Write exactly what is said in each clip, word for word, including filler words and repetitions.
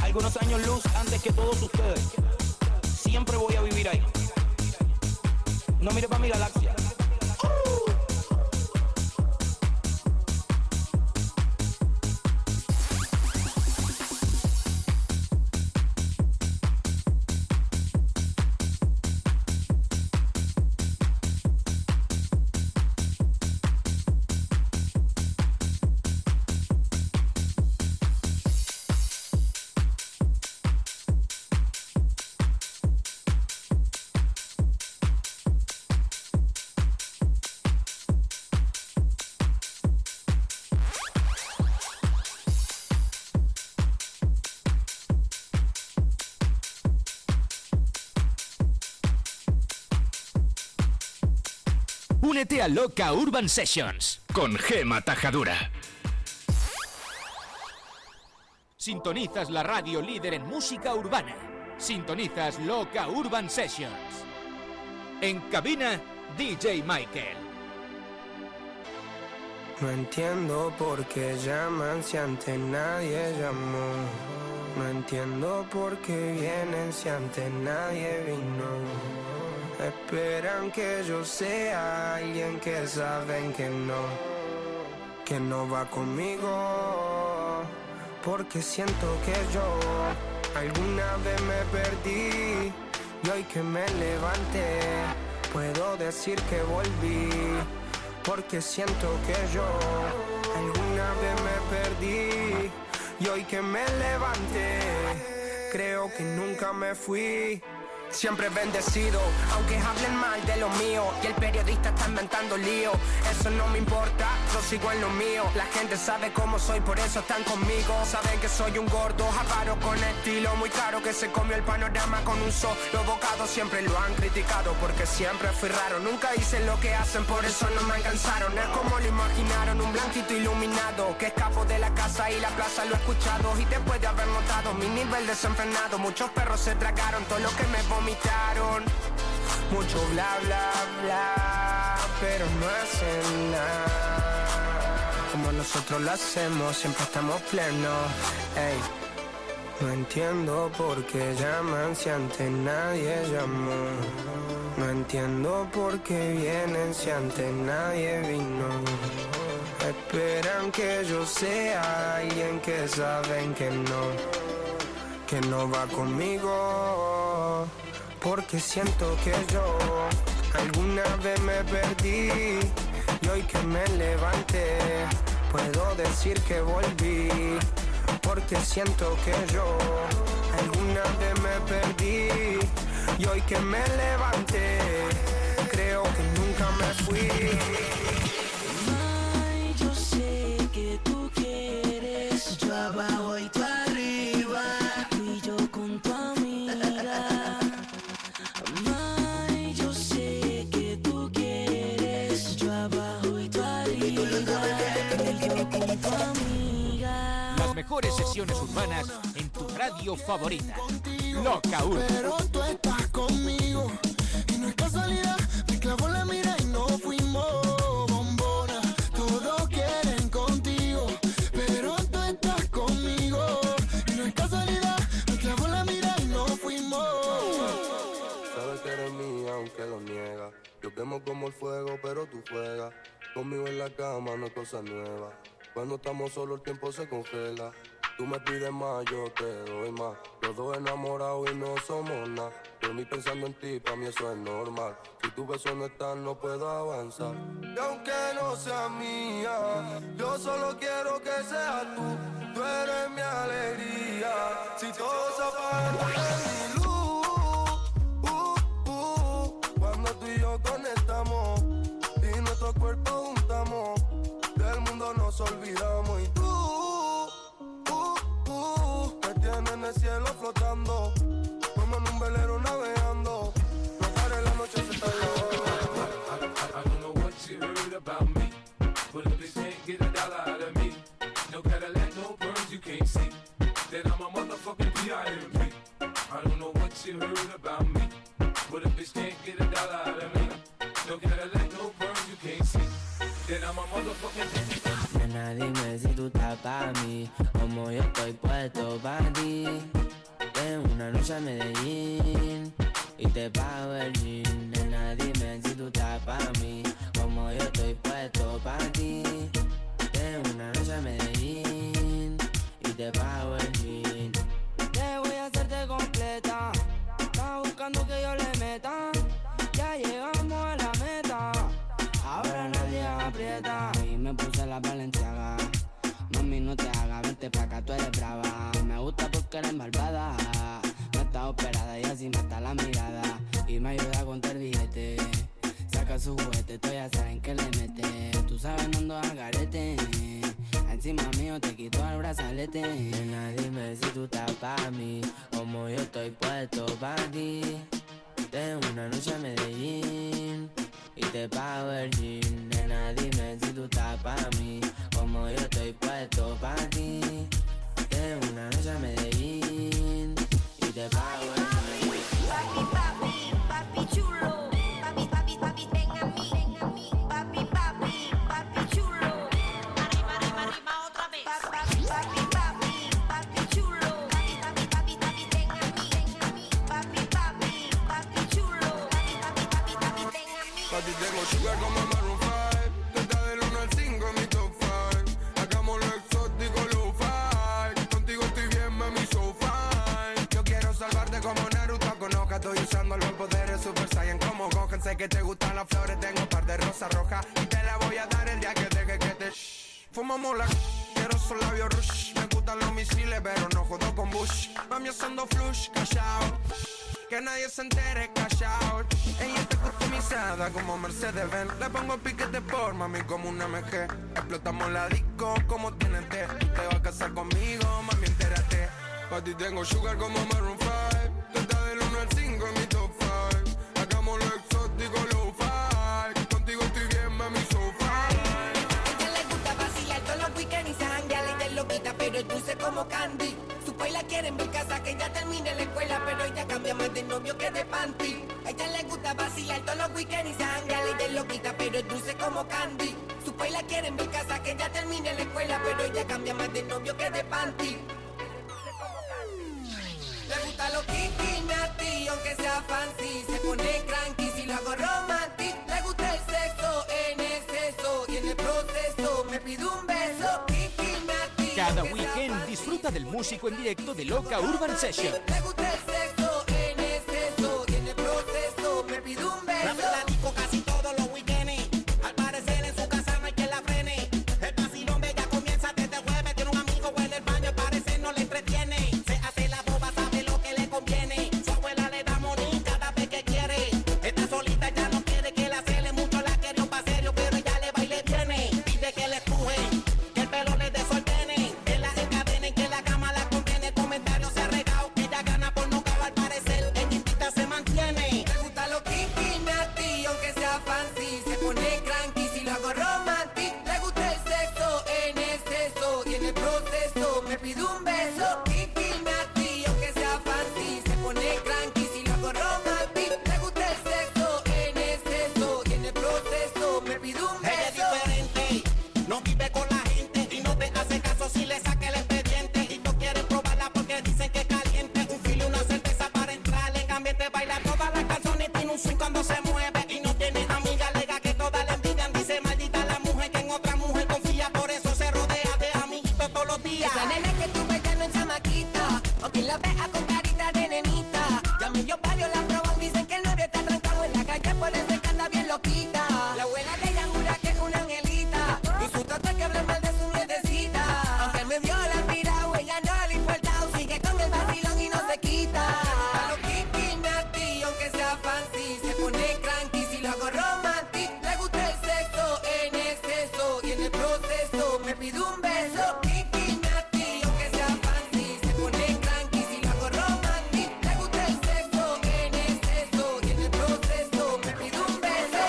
algunos años luz antes que todos ustedes. Siempre voy a vivir ahí. No mire para mi galaxia. Únete a Loca Urban Sessions con Gema Tajadura. Sintonizas la radio líder en música urbana. Sintonizas Loca Urban Sessions. En cabina, D J Michael. No entiendo por qué llaman si antes nadie llamó. No entiendo por qué vienen si antes nadie vino. Esperan que yo sea alguien que saben que no, que no va conmigo, porque siento que yo alguna vez me perdí y hoy que me levanté puedo decir que volví, porque siento que yo alguna vez me perdí y hoy que me levanté creo que nunca me fui. Siempre bendecido, aunque hablen mal de lo mío y el periodista está inventando lío. Eso no me importa, yo sigo en lo mío. La gente sabe cómo soy, por eso están conmigo. Saben que soy un gordo, avaro con estilo. Muy claro que se comió el panorama con un solo bocado. Siempre lo han criticado porque siempre fui raro. Nunca hice lo que hacen, por eso no me alcanzaron. Es como lo imaginaron, un blanquito iluminado que escapo de la casa y la plaza lo he escuchado. Y después de haber notado mi nivel desenfrenado, muchos perros se tragaron todo lo que me vomitaron. Mucho bla bla bla, pero no hacen nada como nosotros lo hacemos, siempre estamos plenos. Ey. No entiendo por qué llaman si antes nadie llamó. No entiendo por qué vienen si antes nadie vino. Esperan que yo sea alguien que saben que no, que no va conmigo, porque siento que yo alguna vez me perdí y hoy que me levanté puedo decir que volví, porque siento que yo alguna vez me perdí y hoy que me levanté creo que nunca me fui. Ay, yo sé que tú quieres, yo abajo y tú arriba, tú y yo con tu amiga. Ay, yo sé que tú quieres, yo abajo y tú arriba, tú y yo con tu amiga. Las mejores sesiones urbanas en tu radio favorita. Loca Urban. Pero tú estás conmigo y no es casualidad, me clavó la mira y no fuimos bombona. Todos quieren contigo, pero tú estás conmigo y no es casualidad, me clavó la mira y no fuimos. Sabes que eres mía aunque lo niega. Yo quemo como el fuego pero tú juegas. Conmigo en la cama no es cosa nueva. Cuando estamos solos el tiempo se congela. Tú me pides más, yo te doy más. Los dos enamorados y no somos nada. Dormí pensando en ti, para mí eso es normal. Si tu beso no está, no puedo avanzar. Y aunque no sea mía, yo solo quiero que seas tú. Tú eres mi alegría. Si todo se apaga, tú eres mi luz. Uh, uh, cuando tú y yo conectamos y nuestros cuerpos juntamos, del mundo nos olvidamos. Y tú en el cielo flotando, como en un velero navegando. No pare, la noche se está llevando. I don't know what you heard about me, but if they can't get a dollar out of me, no Cadillac, no birds you can't see, then I'm a motherfucking P I M P. I don't know what you heard about me, but if they can't get a dollar out of me, no Cadillac, no birds you can't see, then I'm a motherfucking Nena, dime si tú estás pa' mí, como yo estoy puesto pa' ti. Tengo una noche a Medellín y te pago el jean. Nena, dime si tú estás pa' mí, como yo estoy puesto pa' ti. Tengo una noche a Medellín y te pago el jean. Te voy a hacerte completa. Estás buscando que yo le meta. Ya llegamos a la meta. Ahora nadie aprieta. Y me puse la Balenciaga. Mami, no te hagas, vente pa' acá, tú eres brava. Me gusta porque eres malvada. No está operada y así mata la mirada. Y me ayuda a contar billete. Saca su juguete, tú ya saben que le mete. Tú sabes, no ando al garete. Encima mío te quito el brazalete. Nena, dime si tú estás pa' mí, como yo estoy puesto pa' ti. Tengo una noche a Medellín y te pago el jean. Nena, dime si tú estás pa' mí, como yo estoy puesto pa' ti. Tengo una noche a Medellín y te pago el jean. Papi, papi, papi chulo. Papi, papi, papi, ven a mí, ven a mí. Papi, papi, papi chulo. Arriba, arriba, arriba otra vez. Papi, papi, papi, papi chulo. Papi, papi, papi, papi, ven a mí, ven a mí. Papi, papi, papi chulo. Papi, papi, papi, papi, ven a mí. Pa' ti tengo sugar como Maroon five. Tú estás del uno al cinco en mi top five. Hagamos lo exótico, lo five. Contigo estoy bien, mami, so fine. Yo quiero salvarte como Naruto con Hoka. Estoy usando los poderes Super Saiyan como Gohan. Sé que te gustan las flores, tengo un par de rosas rojas. Y te la voy a dar el día que deje que te shh. Fumamos la shh. Quiero esos labios rush. Me gustan los misiles, pero no jodo con Bush. Mami haciendo flush, callao. Que nadie se entere, callao. Ella está customizada como Mercedes-Benz. Le pongo piquete por mami como una M G. Explotamos la disco como T N T. Te vas a casar conmigo, mami, entérate. Pa' ti tengo sugar como Maroon five. Tú estás del uno al cinco en mi top five. Hagamos lo exótico, lo five. Contigo estoy bien, mami, so fine. Ella le gusta vacilar todos los weekends y se janguea. Ella es loquita, pero es dulce como candy. Su país la quiere en mi casa, que ya termine la escuela, pero ella cambia más de novio que de panty. Ella le gusta vacilar todos los weekends y se janguea. Ella es loquita, pero es dulce como candy. Su país la quiere en mi casa, que ya termine la escuela, pero ella cambia más de novio que de panty. Le gusta lo kiki, nati, aunque sea fancy. Se pone cranky si lo hago romantic. Le gusta el sexo en exceso y en el proceso me pide un beso. Kiki, nati. Cada weekend disfruta del músico en directo de Loca Urban Session. Le gusta el sexo en exceso y en el proceso me pide un beso. La disco casi todos los weekends. Al parecer en su casa no hay quien la frene. El vacilón de ella comienza desde jueves. Tiene un amigo en el baño, al parecer no le entretiene. Se hace la boba, sabe lo que le conviene. Su abuela le da morir cada vez que quiere. Está solita, ya no quiere que la cele mucho. La querió pa' serio, pero ella le va y le viene. Pide que le empujen, que el pelo le desordene. Que la encadenen, que la cama la conviene. Comentarios se ha regado, que ella gana por no caber al parecer. Ella invita, se mantiene. Le gusta lo kiki, nati, aunque sea fancy. Se pone cranky si lo hago romantic. Le gusta el sexo en exceso y en el proceso me pide un beso. Kiki, nati, aunque sea fancy. Se pone cranky si lo hago romantic. Le gusta el sexo en exceso y en el proceso me pide un beso. Ella es diferente, no vive con la gente y no te hace caso si le saca el expediente. Y no quieren probarla porque dicen que es caliente. Un filo y una cerveza para entrar en ambiente. Baila todas las canciones, tiene un swing cuando se mueve. Y no tiene amiga, alega que todas le envidian. Dice maldita la mujer que en otra mujer confía. Por eso se rodea de amiguitos todos los días. Esa nena que tú ves ya no es chamaquita, o quien la vea con carita de nenita. Ya me dio varios la proban, dicen que el novio está trancado en la calle, por eso que anda bien loquita. La abuela de ella jura que es una angelita, y su trata que habla mal de su nietecita. Aunque él me dio la pirao, ella no le importa, sigue con el vacilón y no se quita. A lo kiki, nati, aunque sea fancy, se pone cranky si lo hago romantic. Le gusta el sexo en exceso y en el proceso me pide un beso. Kiki, nati, aunque sea fancy, se pone cranky si lo hago romantic. Le gusta el sexo en exceso y en el proceso me pide un beso.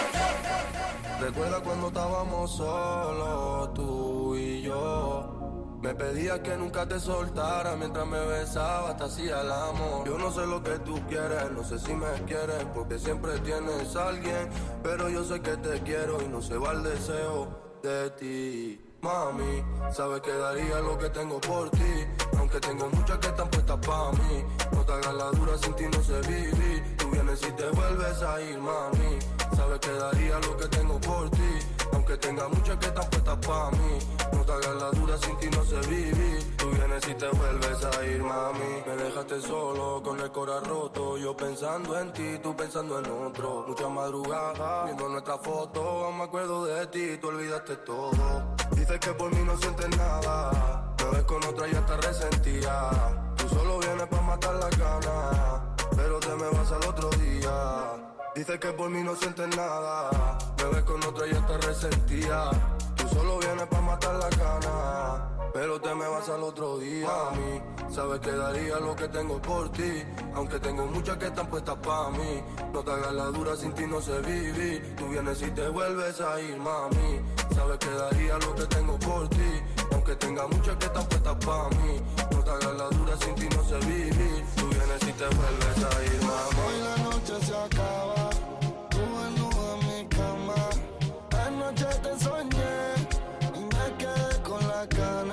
Recuerda cuando estábamos solos, tú y yo. Me pedías que nunca te soltara mientras me besabas, te hacía el amor. Yo no sé lo que tú quieres, no sé si me quieres, porque siempre tienes a alguien. Pero yo sé que te quiero y no se va el deseo de ti. Mami, sabes que daría lo que tengo por ti, aunque tengo muchas que están puestas pa' mí. No hagas la dura, sin ti no sé vivir. Tú vienes y te vuelves a ir, mami. Sabes que daría lo que tengo por ti, aunque tenga muchas que están puestas pa' mí. No te hagas la dura, sin ti no sé vivir. Tú vienes y te vuelves a ir, mami. Me dejaste solo, con el corazón roto. Yo pensando en ti, tú pensando en otro. Mucha madrugada, viendo nuestra foto. Aún me acuerdo de ti, tú olvidaste todo. Dices que por mí no sientes nada. Me ves con otra y hasta resentía. Tú solo vienes pa' matar la gana, pero te me vas al otro día. Dices que por mí no sientes nada. Me ves con otra y hasta resentía. Tú solo vienes pa' matar la gana, pero te me vas al otro día. Mami, sabes que daría lo que tengo por ti, aunque tengo muchas que están puestas pa' mí. No te hagas la dura, sin ti no sé vivir. Tú vienes y te vuelves a ir, mami. Sabes que daría lo que tengo por ti, aunque tenga muchas que están puestas pa' mí. No te hagas la dura, sin ti no sé vivir. Tú vienes y te vuelves a ir, mami. Hoy la noche se acaba, tú desnuda en mi cama. Anoche te soñé y me quedé con la gana.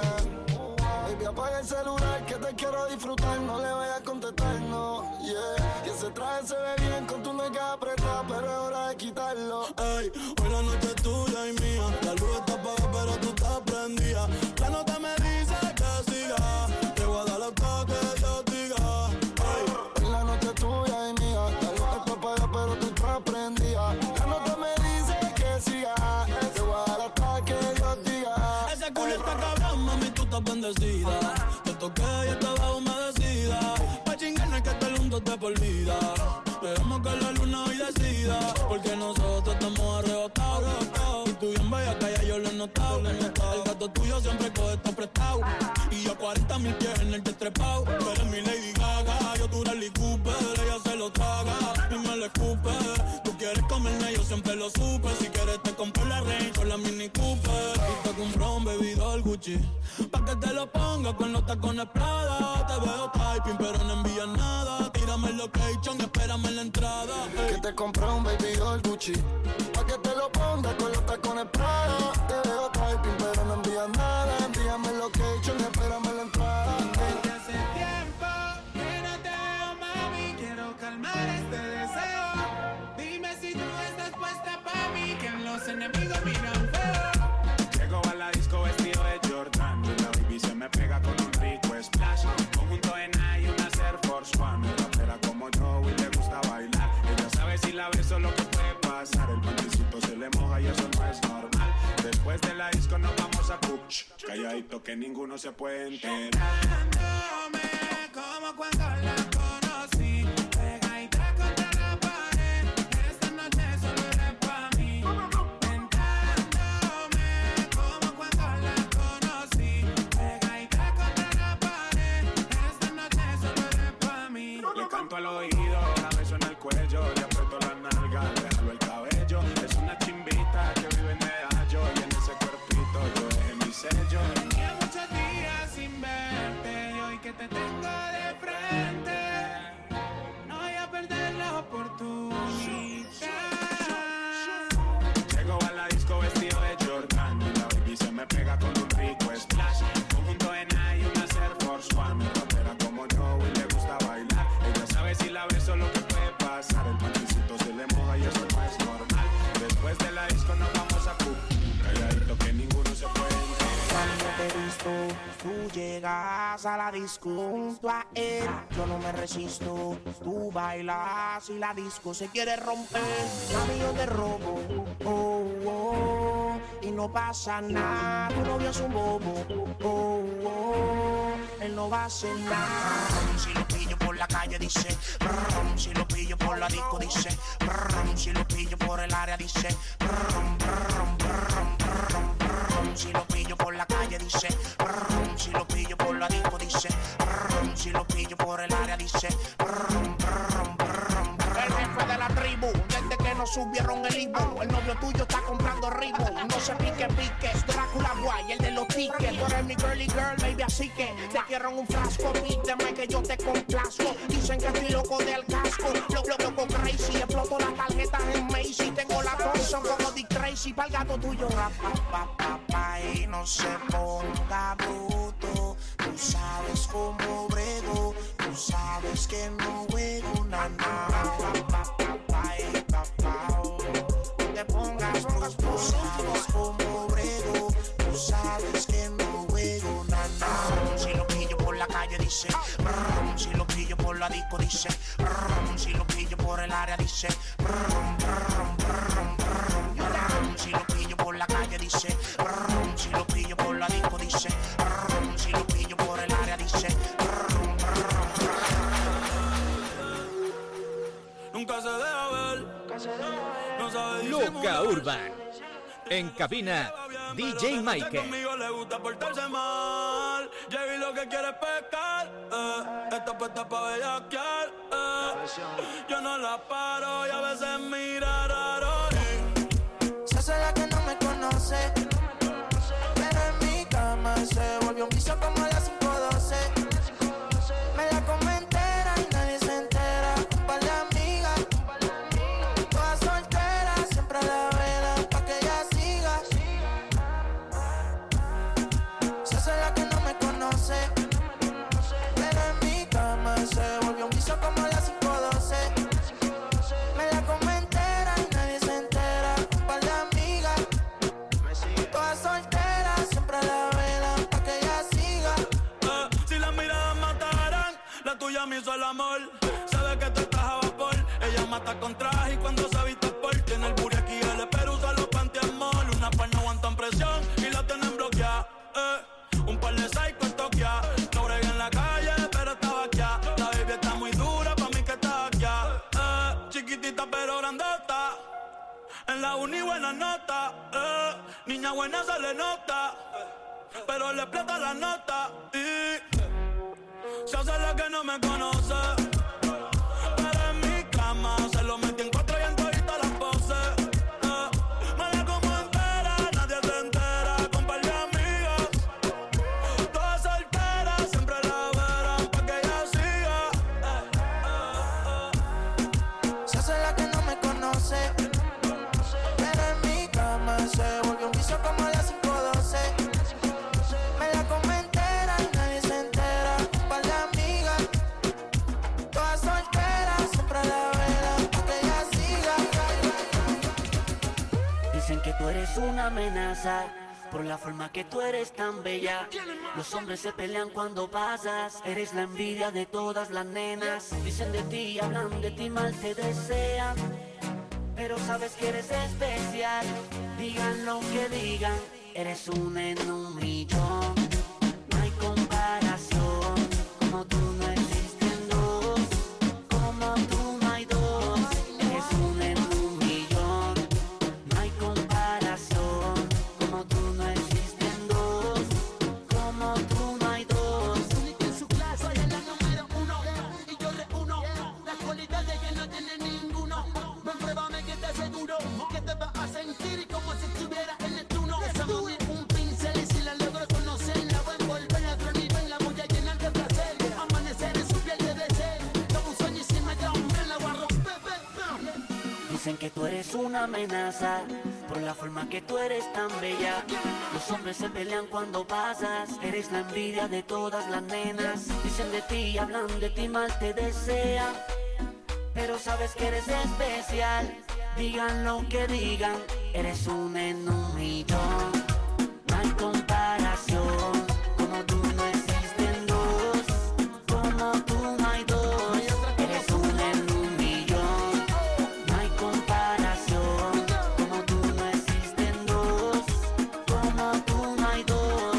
Baby, apaga el celular que te quiero disfrutar. No le vayas a contestar, no, yeah. Y ese traje se ve bien con tu nalga apretada, pero es hora de quitarlo. Ey, hoy la noche es tuya y mía. La luz está apagada, pero tú estás prendida. La nota me dice que siga. Te voy a dar hasta que yo diga. Ey, hoy la noche es tuya y mía. La luz está apagada, pero tú estás prendida. La nota me dice que siga. Te voy a dar hasta que yo diga. Ese culo está cabrón, mami, tú estás bendecida. Te toqué y estaba humedecida. Pa' chingarnos que este mundo te por vida. Dejamos que la luna hoy decida, porque nosotros estamos arrebatados. Y tú bien vaya que ya yo lo he notado. El gato tuyo siempre coge esto prestado. Y yo cuarenta mil pies en el destrepado. Tú eres mi Lady Gaga, yo tu Rally Cooper. Ella se lo traga y me lo escupe. Tú quieres comerme, yo siempre lo supe. Si quieres te compro la Range o la Mini Cooper. Y te compro un bebidor Gucci, pa' que te lo ponga con los tacones Prada. Te veo typing pero no envías nada. Tírame el location, espérame en la entrada. Que te compré un baby doll Gucci, pa' que te lo ponga con los tacones Prada. Te veo typing pero no envías nada. Envíame el location, espérame en la entrada. Desde hace tiempo que no te veo, mami. Quiero calmar este deseo. Dime si tú estás puesta pa' mí, que los enemigos miran feo. Llego a la disco vestido de Jordan y la baby se me pega con un rico splash. Conjunto en I y una Air Force One. Una rapera como yo y le gusta bailar. Ella sabe si la beso lo que puede pasar. El panticito se le moja y eso no es normal. Después de la disco nos vamos a Cuch. Calladito que ninguno se puede enterar. Dándome como cuando la conocí. Pegadita contra la pared. Esta noche solo eres pa' mí. Tentándome como cuando la conocí. Pegadita contra la pared. Esta noche solo eres pa' mí. Le canto al oído, la beso en el cuello. Le aprieto la nalga, le jalo el cabello. Es una chimbita que vive en Medallo. Y en ese cuerpito yo dejé mi sello. Tenía muchos días sin verte y hoy que te tengo de frente no voy a perder la oportunidad. Llego a la disco vestido de Jordan y la baby se me pega con un rico splash. Conjunto en I y una Air Force One. Una rapera como yo y le gusta bailar. Ella sabe si la beso lo que puede pasar. El panticito se le moja y eso no es normal. Después de la disco nos vamos a Cuba. Calladito que ninguno se puede enterar. Cuando te he visto, tú llegas a la disco junto a él. Yo no me resisto, tú bailas y la disco se quiere romper. Mami, yo te robo, oh, oh, y no pasa nada. Tu novio es un bobo, oh, oh, él no va a hacer nada. Si lo pillo por la calle dice, brum, si lo pillo por la disco dice, brum, si lo pillo por el área dice, brum, brum, brum, brum, brum, si lo pillo por la calle dice, brum, si lo pillo por la disco dice, brum, si lo pillo por el área dice, brum, brum, brum, brum. El jefe de la tribu, desde que nos subieron el Ibu, el novio tuyo está comprando ritmo. No se pique, pique, es Drácula Guay, el de los tickets. Tú eres mi girly girl, baby, así que te quiero en un frasco. Pídeme que yo te complazco. Dicen que estoy loco del casco, loco, loco, crazy. Exploto las tarjetas en Macy. Tengo la Thompson como Dick Tracy. Pa'l gato tuyo, rap, pa, pa, pa, y no se ponga bruto. Tú sabes cómo brego, tú sabes sabes que no juego nada. Te pongas tus cosas como brego. Tú sabes que no juego nada. Si lo pillo por la calle dice brum, si lo pillo por la disco dice brum, si lo pillo por el área dice brum, brum, brum, brum, brum. Si lo pillo por la calle dice brum, si lo pillo por la disco dice brum, si lo pillo por el área dice brum, brum, brum. Nunca se deja ver, no sabe Loca Urban. En cabina, D J Michael. Conmigo le gusta portarse mal. Llegué lo que quiere es pescar. Eh. Esta puesta pa' bellaquear. Eh. Yo no la paro y a veces mira raro. Se hace la que no me conoce, pero en mi cama se volvió un vicio como a las cinco doce. Me la como entera y nadie se entera. Un par de amigas, todas solteras, siempre a la vela pa' que ella siga. Se hace la que no me conoce, pero en mi cama se volvió un vicio como a las cinco doce. Me la como entera y nadie se entera. Un par de amigas, todas solteras, siempre a la vela pa' que ella siga. Eh, si las miradas mataran, la tuya me hizo el amor. Sabe que tú estás a vapor. Ella mata con traje y cuando se viste por tiene el booty aquí, el pero usa los pantiamol. Una par no aguantan presión y la tienen bloqueada. Eh, un par de psycho toquea. No bregué en la calle, pero estaba aquí. La baby está muy dura, pa' mí que está aquí. Eh, chiquitita pero grandota. En la uni buena nota. Eh, niña buena se le nota, pero le explota la nota. Y se hace la que no me conoce, pero en mi cama se lo metí en cuatro y en todita las poses. Eh, me la como entera, nadie se entera. Con par de amigas, todas solteras, siempre la verán pa' que ella siga. Eh, eh, eh. Se hace la que no me conoce, pero en mi cama se volvió un vicio como a las cinco doce. Me la como entera y nadie se entera. Un par de amigas, todas solteras, siempre a la vela pa' que ella siga. Dicen que tú eres una amenaza por la forma que tú eres tan bella. Los hombres se pelean cuando pasas. Eres la envidia de todas las nenas. Dicen de ti, hablan de ti, mal te desean, pero sabes que eres especial. Digan lo que digan, eres un en un millón. No hay comparación, como tú no existen dos. Como tú no hay dos, eres un en un millón. No hay comparación, como tú no existen dos. Como tú no hay dos. Única en su clase, soy la número uno. Y yo reúno las cualidades que no tiene ninguno. Ven, pruébame que te aseguro que te vas a sentir como si estuvieras en el turno. Esa mami un pincel y si la logro conocer, la voy a envolver a otro nivel, la voy a llenar de placer. Amanecer en su piel de deseo, como un sueño y si me da un me la voy a romper. Dicen que tú eres una amenaza por la forma que tú eres tan bella. Los hombres se pelean cuando pasas. Eres la envidia de todas las nenas. Dicen de ti, hablan de ti, mal te desean, pero sabes que eres especial. Digan lo que digan, eres un en un millón. No hay comparación, como tú no existen dos. Como tú no hay dos, eres un en un millón. No hay comparación, como tú no existen dos. Como tú no hay dos.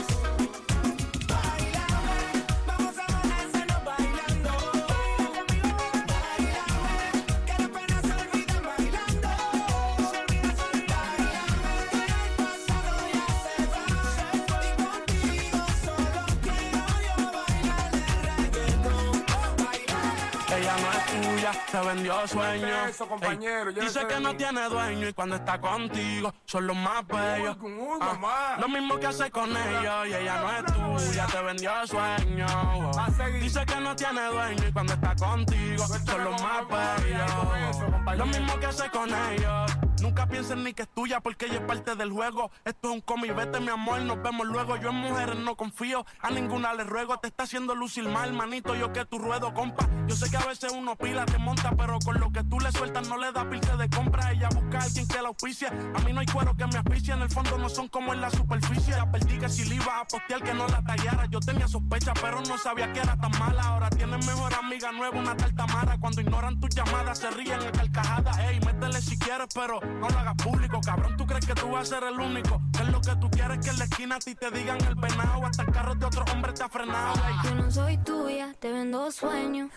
Vamos a bajárselo bailando. Baila conmigo, bailame, que las penas se olvidan bailando. Se olvida, se olvida, bailame, que el pasado ya se va. Y contigo solo quiero yo bailar el reggaetón. Ella no es tuya, te vendió sueño. Eso, compañero, Ey, yo no dice sé que de no mí. tiene dueño y cuando está contigo son los más bellos. Uy, uy, Ah, mamá. lo mismo que hace con ellos y ella no es tuya, te vendió sueño. Va a seguir. Dice que no tiene dueño y cuando está contigo son los más bellos. Lo mismo que hace con ellos Nunca pienses ni que es tuya porque ella es parte del juego. Esto es un cómic, vete mi amor, nos vemos luego. Yo en mujeres no confío, a ninguna le ruego. Te está haciendo lucir mal, manito, yo que tu ruedo, compa. Yo sé que a veces uno pila, te monta, pero con lo que tú le sueltas no le da pilce de compra. Ella busca a alguien que la auspicia. A mí no hay cuero que me asfixia, en el fondo no son como en la superficie. Ya perdí que si le iba a postear que no la tallara. Yo tenía sospecha, pero no sabía que era tan mala. Ahora tienes mejor amiga nueva, una tal Tamara. Cuando ignoran tus llamadas se ríen a carcajadas. Ey, métele si quieres, pero no lo hagas público. Cabrón, tú crees que tú vas a ser el único. Que es lo que tú quieres, que en la esquina a ti te digan el venado. Hasta el carro de otro hombre te ha frenado. Ey. Yo no soy tuya, te vendo sueños.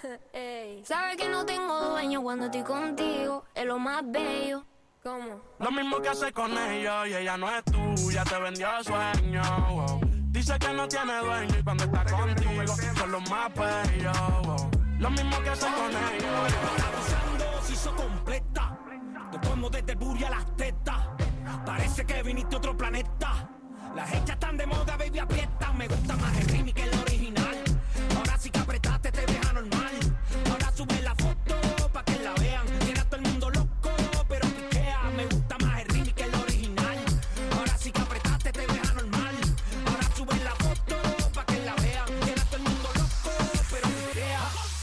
Sabes que no tengo dueño cuando estoy contigo. Es lo más bello. ¿Cómo? Lo mismo que hace con ellos y ella no es tuya, te vendió sueño. Wow. Dice que no tiene dueño y cuando está contigo son los más bellos. Wow. Lo mismo que hace con ellos. Abusando, se hizo completa. Te pongo desde el booty a las tetas. Parece que viniste a otro planeta. Las hechas están de moda, baby, aprieta. Me gusta más el remix que el original. Ahora sí que apretaste, te deja normal. Ahora sube la foto pa' que la vean. Tiene a todo el mundo loco, pero piquea. Me gusta más el remix que el original. Ahora sí que apretaste, te deja normal. Ahora sube la foto pa' que la vean. Tiene a todo el mundo loco, pero piquea.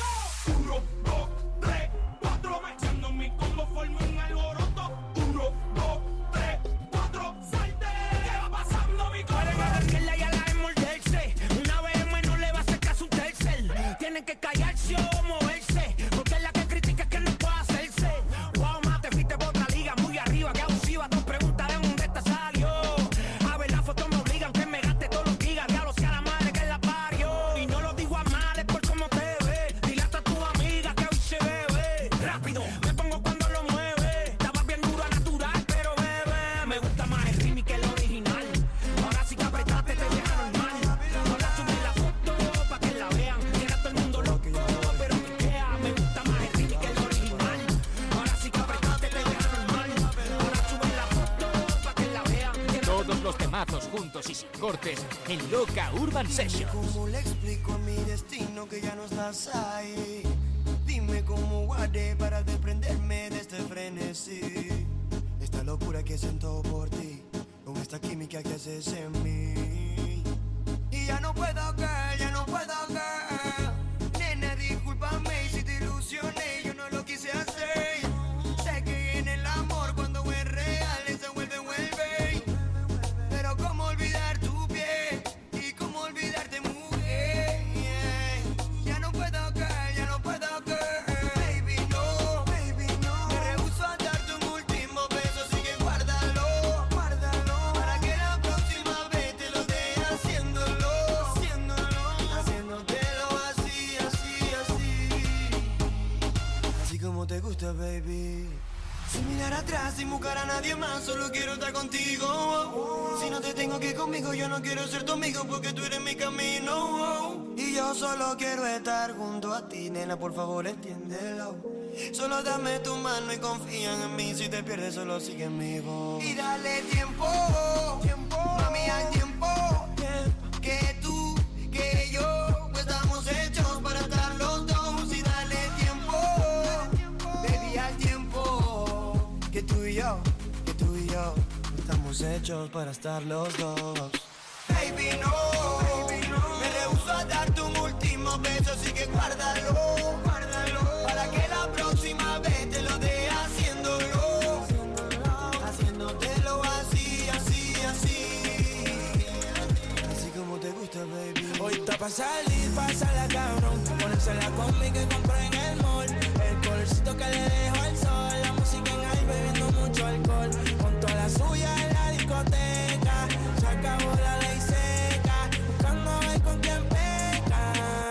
Uno, dos, tres, cuatro. Echando mi combo, formo un alboroto. Uno, dos, tres, cuatro. Salte. ¿Qué va pasando, mi combo? Pueden arrancarla y a la de morderse. Una vez más no le va a hacer caso un tercer. Tienen que callarse o moverse. Porque la que critica es que no puede hacerse. Wow, más te fuiste por otra liga muy arriba. Que abusiva, dos preguntas de dónde esta salió. A ver, la foto me obligan que me gaste todos los gigas. Diablo sea la madre que la parió. Y no lo digo a mal, es por cómo te ves. Dile hasta a tu amiga que hoy se bebe. Rápido, me pongo cuando lo mueve. Estabas bien dura natural, pero bebé. Me gusta más el remix que el original. Ahora sí que apretaste, te deja normal. Ahora sube la foto pa' que la vean. Tiene a todo el mundo loco, pero piquea. Me gusta más el remix que el original. Ahora sí que apretaste, te deja normal. Ahora sube la foto pa' que la vean. Todos los temazos juntos y sin cortes en Loca Urban Sessions. ¿Cómo le explico a mi destino que ya no estás ahí? Dime cómo guardé para desprenderme de este frenesí. Esta locura que siento por ti, con esta química que haces en mí. Y ya no puedo caer, ya no puedo caer. Nena, discúlpame si te ilusioné, yo no lo quise hacer. Sé que en el amor cuando es real se vuelve, vuelve. Pero cómo olvidar tu piel y cómo olvidarte, mujer. Ya no puedo caer, ya no puedo caer. Baby, no, baby, no. Me rehúso a darte un último beso, así que guárdalo, guárdalo. Para que la próxima vez te lo dé haciéndolo, haciéndolo, haciéndotelo así, así, así. Así como te gusta, baby. Sin mirar atrás, sin buscar a nadie más, solo quiero estar contigo. Si no te tengo aquí conmigo, yo no quiero ser tu amigo porque tú eres mi camino. Y yo solo quiero estar junto a ti, nena, por favor entiéndelo. Solo dame tu mano y confía en mí, si te pierdes solo sigue conmigo. Y dale tiempo, tiempo, mami, al tiempo. Que tú, que yo, pues estamos hechos para estar los dos. Y dale tiempo, baby, al tiempo. Que tú y yo, que tú y yo, estamos hechos para estar los dos. Baby, no, baby, no. Me rehuso a darte un último beso, así que guárdalo, guárdalo. Para que la próxima vez te lo dé haciéndolo, haciéndotelo así, así, así. Así como te gusta, baby. Hoy está pa' salir, pásala cabrón. Ponerse la combi que compré en el mall. El colorcito que le dejo al sol. La música en high, bebiendo mucho alcohol. Con toda la suya en la discoteca. Se acabó la ley seca. Buscando a ver con quién peca.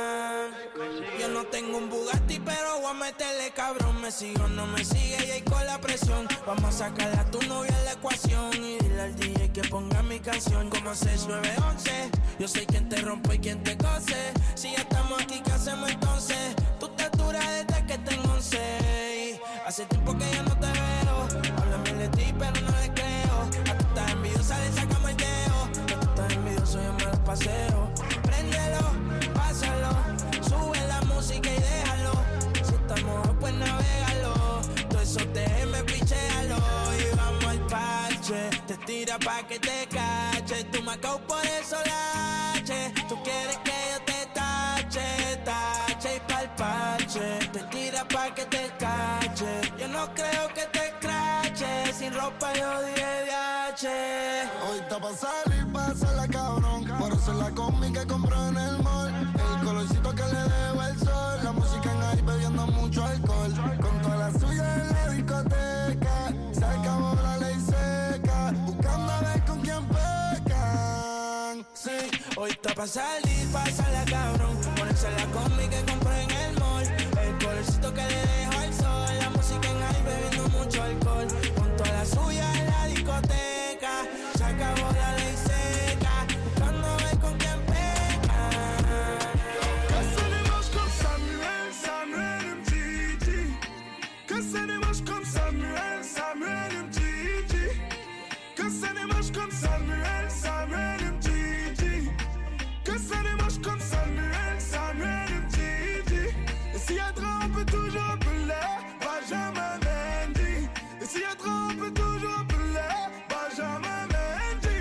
Yo no tengo un Bugatti, pero voy a meterle cabrón. Me sigo, no me sigue y ahí con la presión. Vamos a sacarla a tu novia en la ecuación. Y dile al D J que ponga mi canción. Como seis nueve once. Yo sé quién te rompe y quién te cose. Si ya estamos aquí, ¿qué hacemos entonces? Tú te duras desde que tengo once. Hace tiempo que ya no te veo. Háblame de ti, pero no le creo. A tú estás envidiosa, le sacamos el dedo. A tú estás envidioso, yo me los paseo. Préndelo, pásalo. Sube la música y déjalo. Si estamos, pues navégalo. Todo eso te me pichéalo. Y va tira pa' que te cache. Tú me acabo por eso lache. Tú quieres que yo te tache, tache y palpache. Te tira pa' que te cache. Yo no creo que te crache. Sin ropa yo dije D H. Hoy está pa' salir, pa' hacerla cabrón. Por hacer la combi que compró en el mall. El colorcito que le dejo el sol. La música en ahí bebiendo mucho alcohol. Con toda la suya en la discoteca. Se acabó la ley seca. Buscando a ver con quién pecan. Sí, hoy está pa' salir, pa' hacerla cabrón. Ponerse la combi que compré en el mall. El colorcito que le dejo al sol. La música en ahí bebiendo mucho alcohol. Con toda la suya en la discoteca. Se acabó la ley seca. Buscando a ver con quién peca. Que ça démarche comme Samuel, Samuel M T G. Que ça démarche comme Samuel, Samuel M T G. Que ça démarche comme Samuel, Samuel M T G. Que ça démarche comme Samuel, Samuel M T G. Et s'il y a trop, on peut toujours appeler Benjamin Mendy. Et s'il y a trop, on peut toujours appeler Benjamin Mendy.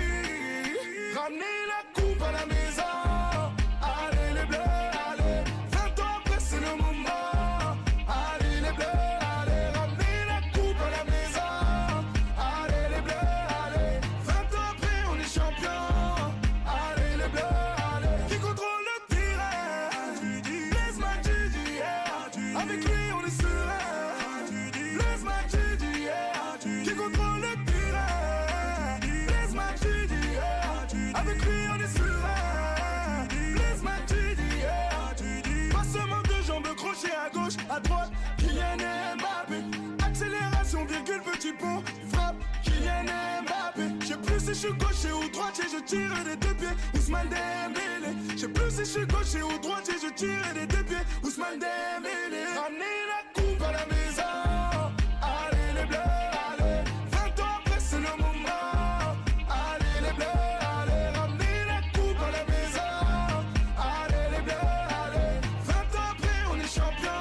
Ramenez la coupe à la maison. Allez les bleus, allez. vingt ans après, c'est le moment. Allez les bleus, allez. Ramenez la coupe à la maison. Allez les bleus, allez. vingt ans après, on est champion. Allez les bleus, allez. Qui contrôle le terrain? Blaise Matuidi, yeah. Avec lui, on est serein. Blaise Matuidi, yeah. Qui contrôle le terrain? Blaise Matuidi, yeah. Avec lui, on est serein. Blaise Matuidi, yeah. Pas seulement deux jambes crochet à gauche, à droite. Kylian Mbappé. Accélération, virgule, petit pont. Frappe, Kylian Mbappé. Je sais plus si je suis gaucher ou droitier, je tire des deux pieds. Ousmane Dembélé. Je sais plus si je suis gaucher ou droitier, je tire des deux pieds. Ousmane Dembélé. Ramenez la coupe à la maison. Allez les bleus, allez. vingt ans après, c'est le moment. Allez les bleus, allez. Ramenez la coupe à la maison. Allez les bleus, allez. vingt ans après, on est champion.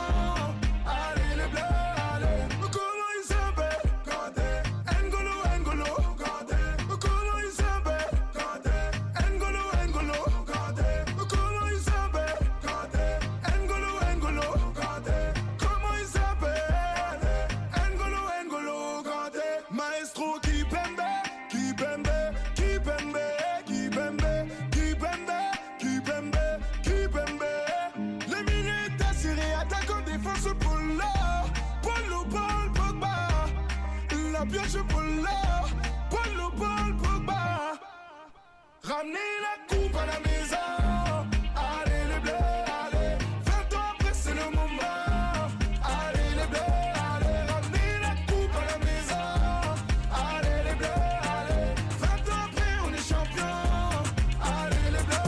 Allez les bleus, allez. Okolo Isabelle, Kante. N'Golo, N'Golo, Kante. Okolo Isabelle, Kante. N'Golo, N'Golo, Kante. Okolo Isabelle, Kante. N'Golo, N'Golo, Kante. Comment il s'appelle? N'Golo, N'Golo, Kante. Maestro Kipembe, Kipembe, Kipembe, Kipembe, Kipembe, Kipembe, Kipembe. Les militaires serrés attaquent en défense pour l'or. Paulo, Paul, Pogba. La pioche pour l'or. Paulo, Paul, Pogba. Ramenez la coupe à la maison. Allez les bleus, allez. vingt ans après, c'est le moment. Allez les bleus, allez. Ramenez la coupe à la maison. Allez les bleus, allez. vingt ans après, on est champion. Allez les bleus,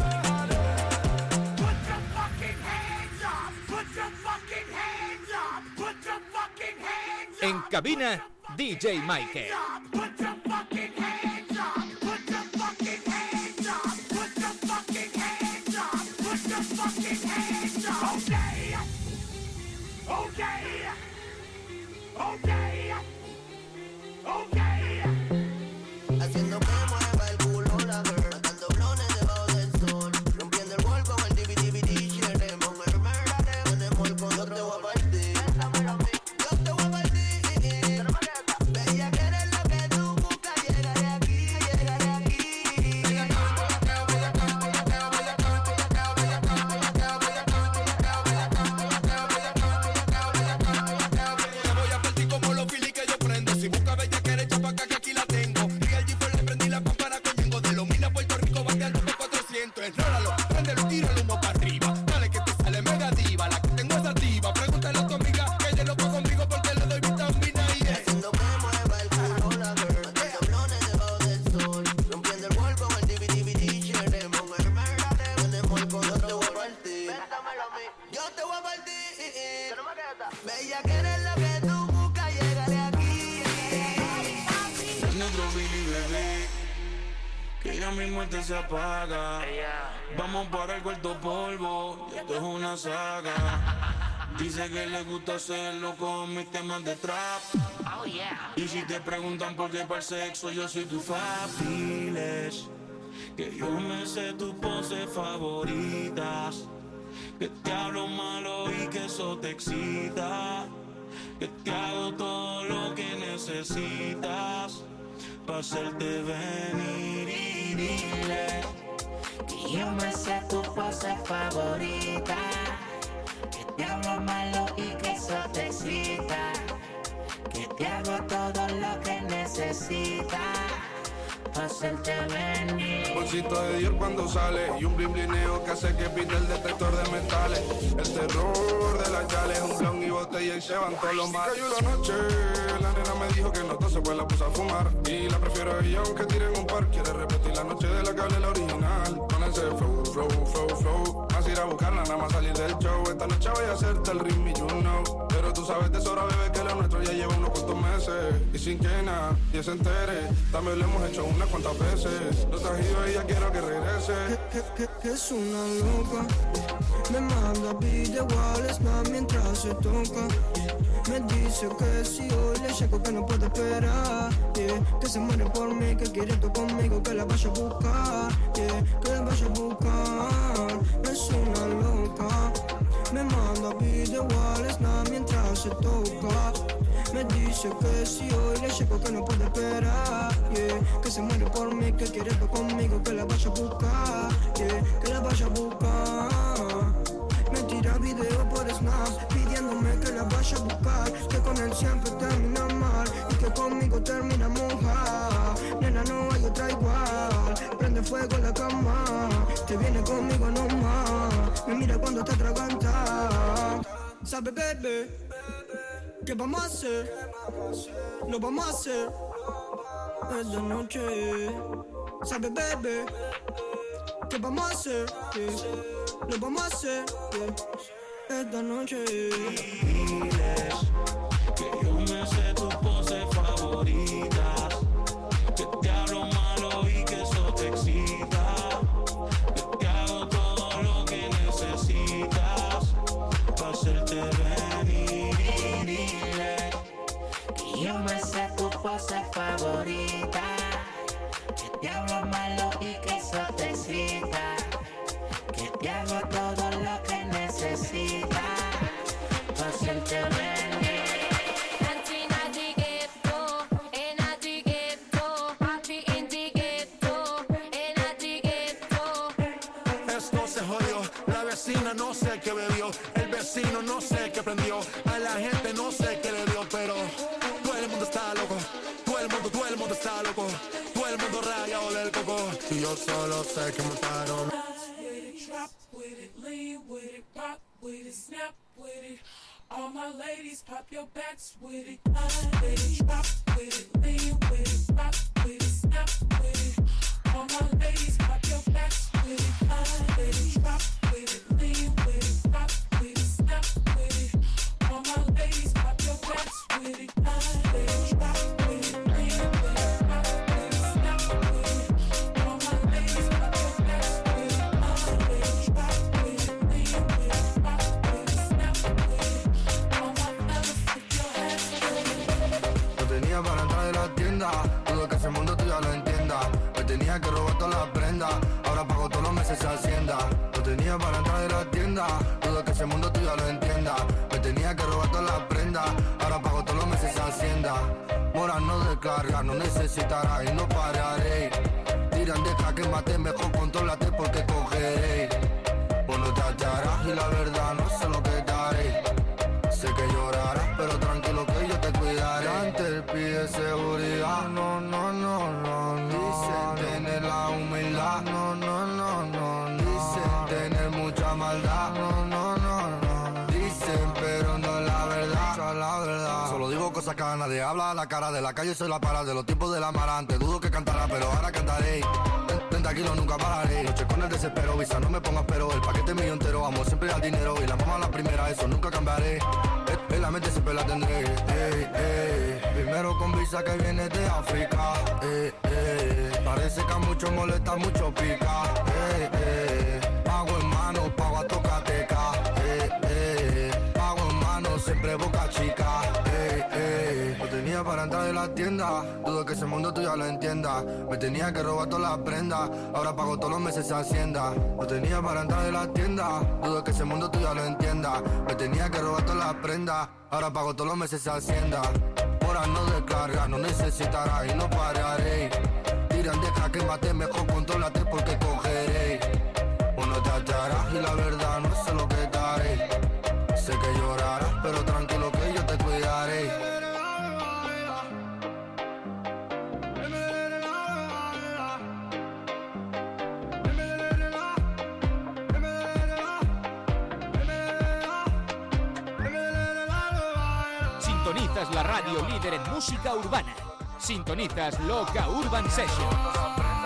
allez. Put your fucking hands up! Put your fucking hands up! Put your fucking hands up! En cabina, D J Michael. Put your fucking hands up! Put your fucking hands up! Put your fucking hands up! Put your fucking hands up! Okay! Okay! Okay! Okay! Haciendo que mueva el culo la girl. Matando blones debajo del sol. Rompiendo el bol con el D V D V D. Queremos mermelada, tenemos el con. Yo te voy a partir. Yo te voy a partir. Bella que eres lo que tú buscas. Llega de aquí, llega de aquí. La voy a partir como los filis que yo prendo. Si busca bella que eres chapaca que aquí la tengo. Real G le prendí la pámpara con Yengo. De los mil a Puerto Rico bateando por cuatrocientos. Enrólalo, préndelo, tira el humo para arriba. Dale que te sale mega diva. La que tengo es activa. Pregúntale a tu amiga que ella loco conmigo porque le doy vitamina y es. Haciendo que mueva el culo la girl. Matando blones debajo del sol. Rompiendo el bol con el D V D V D. Queremos mermelada, tenemos el con. Yo te voy a partir. Yo te voy a partir. Bella que eres lo que tú buscas. Llega de aquí. Negro Billy bebé, que ya mi muerte se apaga. Vamos para el cuarto polvo, y esto es una saga. Dice que le gusta hacerlo con mis temas de trap. Oh yeah. Y si te preguntan por qué para el sexo yo soy tu fab, diles que yo me sé tus poses favoritas, que te hablo malo y que eso te excita, que te hago todo lo que necesitas para hacerte venir. Y dile que yo me sé tu pose favorita, que te hablo malo y que eso te excita, que te hago todo lo que necesitas para hacerte venir. Bolsito de Dior cuando sale y un blin blineo que hace que pite el detector de metales. El terror de las yales, un blon y botella y se van todos los males. Cayó la noche, la nena me dijo que no tose pues la puse a fumar. Y la prefiero a ella aunque tiren un par. Quiere repetir la noche de la que hablé la original. Con ese flow, flow, flow, flow. Vas a ir a buscarla, nada más salir del show. Esta noche voy a hacerte el ritmo, you know. Pero tú sabes de sobra, bebé, que lo nuestro ya lleva unos cuantos meses. Y sin que nadie se entere, también lo hemos hecho unas cuantas veces. No te has ido y ya quiero que regrese. Que, que, que es una loca. Me manda video al snap mientras se toca. Me dice que si hoy le llego que no puede esperar, yeah. Que se muere por mí, que quiere estar conmigo, que la vaya a buscar, yeah. Que la vaya a buscar. Es una loca. Me manda video al snap mientras se toca. Me dice que si hoy le llego que no puede esperar, yeah. Que se muere por mí, que quiere estar conmigo, que la vaya a buscar, yeah. Que la vaya a buscar. Me tira video por Snap pidiéndome que la vaya a buscar, que con él siempre termina mal y que conmigo termina moja. Nena, no hay otra igual. Prende fuego la cama, que viene conmigo nomás. Me mira cuando está atraganta. ¿Sabe, bebé? ¿Qué vamos a hacer? Lo vamos a hacer esta noche. ¿Sabe, bebé? ¿Qué vamos a hacer? Yeah. Lo vamos a hacer, yeah. Esta noche. Diles que yo me sé tus poses favoritas, que te hablo malo y que eso te excita, que te hago todo lo que necesitas para hacerte venir. Y dile que yo me sé tu pose favorita, que te hablo malo y que eso te excita, que te hago todo lo que necesitas para hacerte venir. Esto se jodió, la vecina no sé qué bebió, el vecino no sé qué prendió, a la gente no sé qué le dio, pero todo el mundo está loco, todo el mundo, todo el mundo está loco, todo el mundo rayado del coco, y yo solo sé que montaron. Drop with it, lean with it, rock with it, snap with it. All my ladies, pop your backs with it. Line with it, drop with it, lean with it, rock with it, snap with it. All my ladies, pop your backs with it. Line with it, drop with it, lean with it, rock with it, snap with it. All my ladies, pop your backs with it. Line with it, drop with it, lean with it, rock with it, snap with it. All my ladies, pop your backs with it. Line with it, drop with it, lean with it, rock with it, snap with it. All my fellas, put your hands with it. Lo tenía para entrar de la tienda, dudo que ese mundo tú ya lo entienda. Me tenía que robar todas las prendas, ahora pago todos los meses a Hacienda. Lo tenía para entrar de la tienda, dudo que ese mundo tú ya lo entienda. Me tenía que robar todas las prendas, ahora pago todos los meses a Hacienda. Mora no descarga, no necesitará y no pararé. Tiran deja que mate, mejor contrólate porque cogeré. Vos no te hallarás y la verdad no sé lo que daré. Sé que llorarás, pero tranquilo que yo te cuidaré. Antes pide seguridad, no, no, no, no, no. Dicen tener la humildad, no, no, no, no, no. Dicen tener mucha maldad, no, no, no, no. Dicen, pero no es la verdad, esa es la verdad. Solo digo cosas que a nadie habla a la cara de la calle, soy la para de los tiempos del amarante. Dudo que cantará, pero ahora cantaré. treinta kilos nunca pararé. Noche con el desespero, visa no me pongas pero. El paquete mío entero, amo siempre al dinero. Y la mamá la primera, eso nunca cambiaré. En la mente siempre la tendré. Ey, ey. Primero con visa que viene de África. Ey, ey. Parece que a muchos molesta, mucho pica. Ey, ey. Pago en mano, pago a tocateca. Ey, ey. Pago en siempre boca chica. Ey, ey, lo tenía para entrar en la tienda. Dudo que ese mundo tú ya lo entiendas. Me tenía que robar todas las prendas. Ahora pago todos los meses esa hacienda. Lo tenía para entrar en la tienda. Dudo que ese mundo tú ya lo entiendas. Me tenía que robar todas las prendas. Ahora pago todos los meses esa hacienda. Ahora no descarga, no necesitarás y no pararé. Tiran de que mate, mejor contrólate porque cogeré. Uno te atarás y la verdad no sé lo que te haré. Sé que llorarás, pero tranquilo que yo te cuidaré. Sintonizas la radio líder en música urbana. Sintonizas Loca Urban Sessions.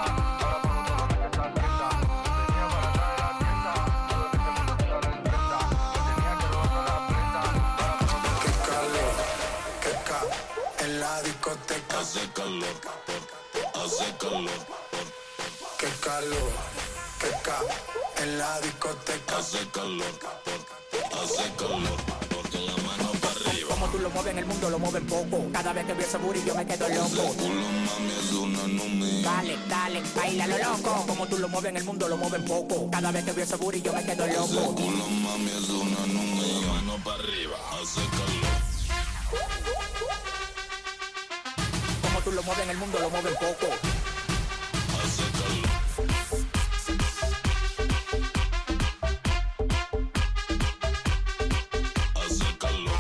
Hace calor, hace calor. Qué calor, qué ca en la discoteca. Hace calor, hace calor. Con la mano para arriba. Como tú lo mueves en el mundo, lo mueven poco. Cada vez que veo ese booty yo me quedo loco. Ese culo, mami, es una numia. Dale, dale, baila lo loco. Como tú lo mueves en el mundo, lo mueven poco. Cada vez que veo ese booty yo me quedo loco. Ese culo, mami, es una numia. Mano para arriba, hace calor. Como tú lo mueves en el mundo, lo mueven poco. Hace calor. Hace calor.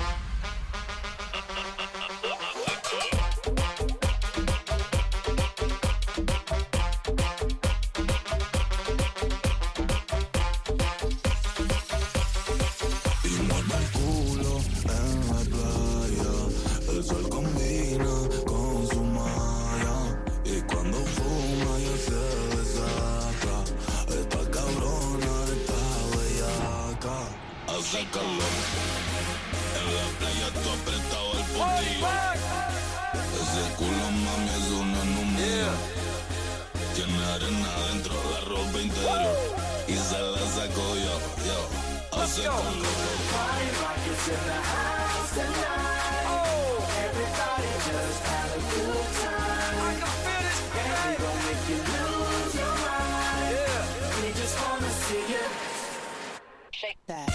Y mueve el culo en la playa. El sol combina con su malla. Y cuando fuma ya se desaca. Esta cabrona está bellaca. Hace calor. En la playa tú apretado el potillo. Ese culo, mami, es una numia. Tiene arena dentro, la ropa interior. Y se la saco yo, yo. Hace calor. Party rockers in the house tonight. Oh, everybody just have a good time. I can feel it. And we gon' make you lose your mind. Yeah. We just wanna see you shake that.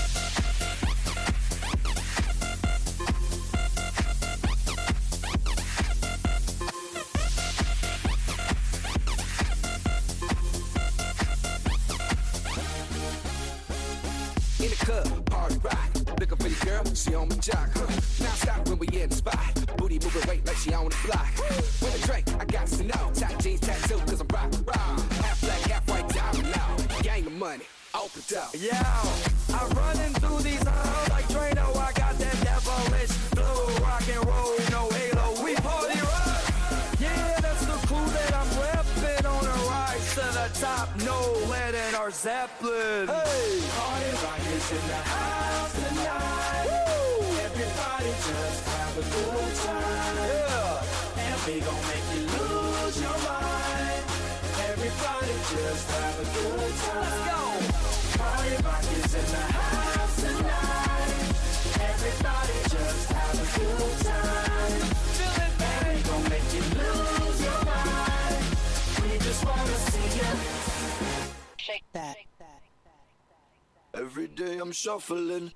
In the club, party rock. Looking for your girl, she on my jock. Huh. Now stop when we in the spot. Booty moving weight like she on the block. With a drink, I got to know. Tight jeans, tattoo, cause I'm rock, rock. Half black, half white, diamond now. Gang of money, open up. Yo, I'm running through these halls like Drano. I got that devilish flow, rock and roll, no halo. We party rock. Yeah, that's the clue that I'm repping on a rise to the top. No lead in our Zeppelin. Hey, Party rockers in the house tonight. Woo! Everybody just have a good time. Yeah. And we gon' make you lose your mind. Everybody just have a good time. Let's go. Party rockers in the house tonight. Everybody just have a good time. Feel it, baby. And we gon' make you lose your mind. We just wanna see you shake that. Every day I'm shuffling.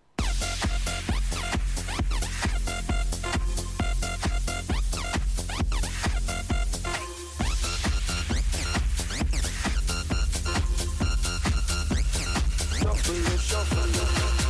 Shuffling, shuffling.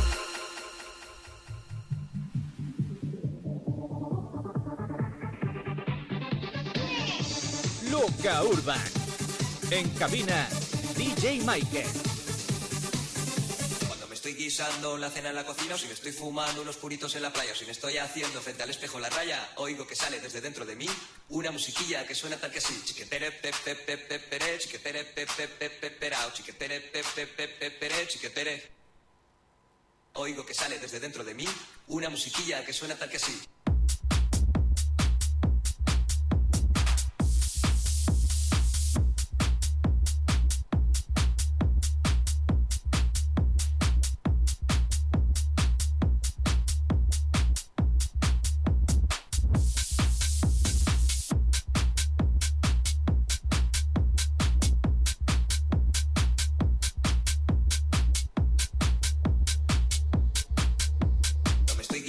Loca Urban. En cabina, D J Michael. Cuando me estoy guisando la cena en la cocina, o si me estoy fumando unos puritos en la playa, o si me estoy haciendo frente al espejo la raya, oigo que sale desde dentro de mí una musiquilla que suena tal que así. Chiquetere pe pe pe pe pere, chiquetere pe pe pe pe perao, chiquetere pe pe pe pe pere, chiquetere. Oigo que sale desde dentro de mí una musiquilla que suena tal que así.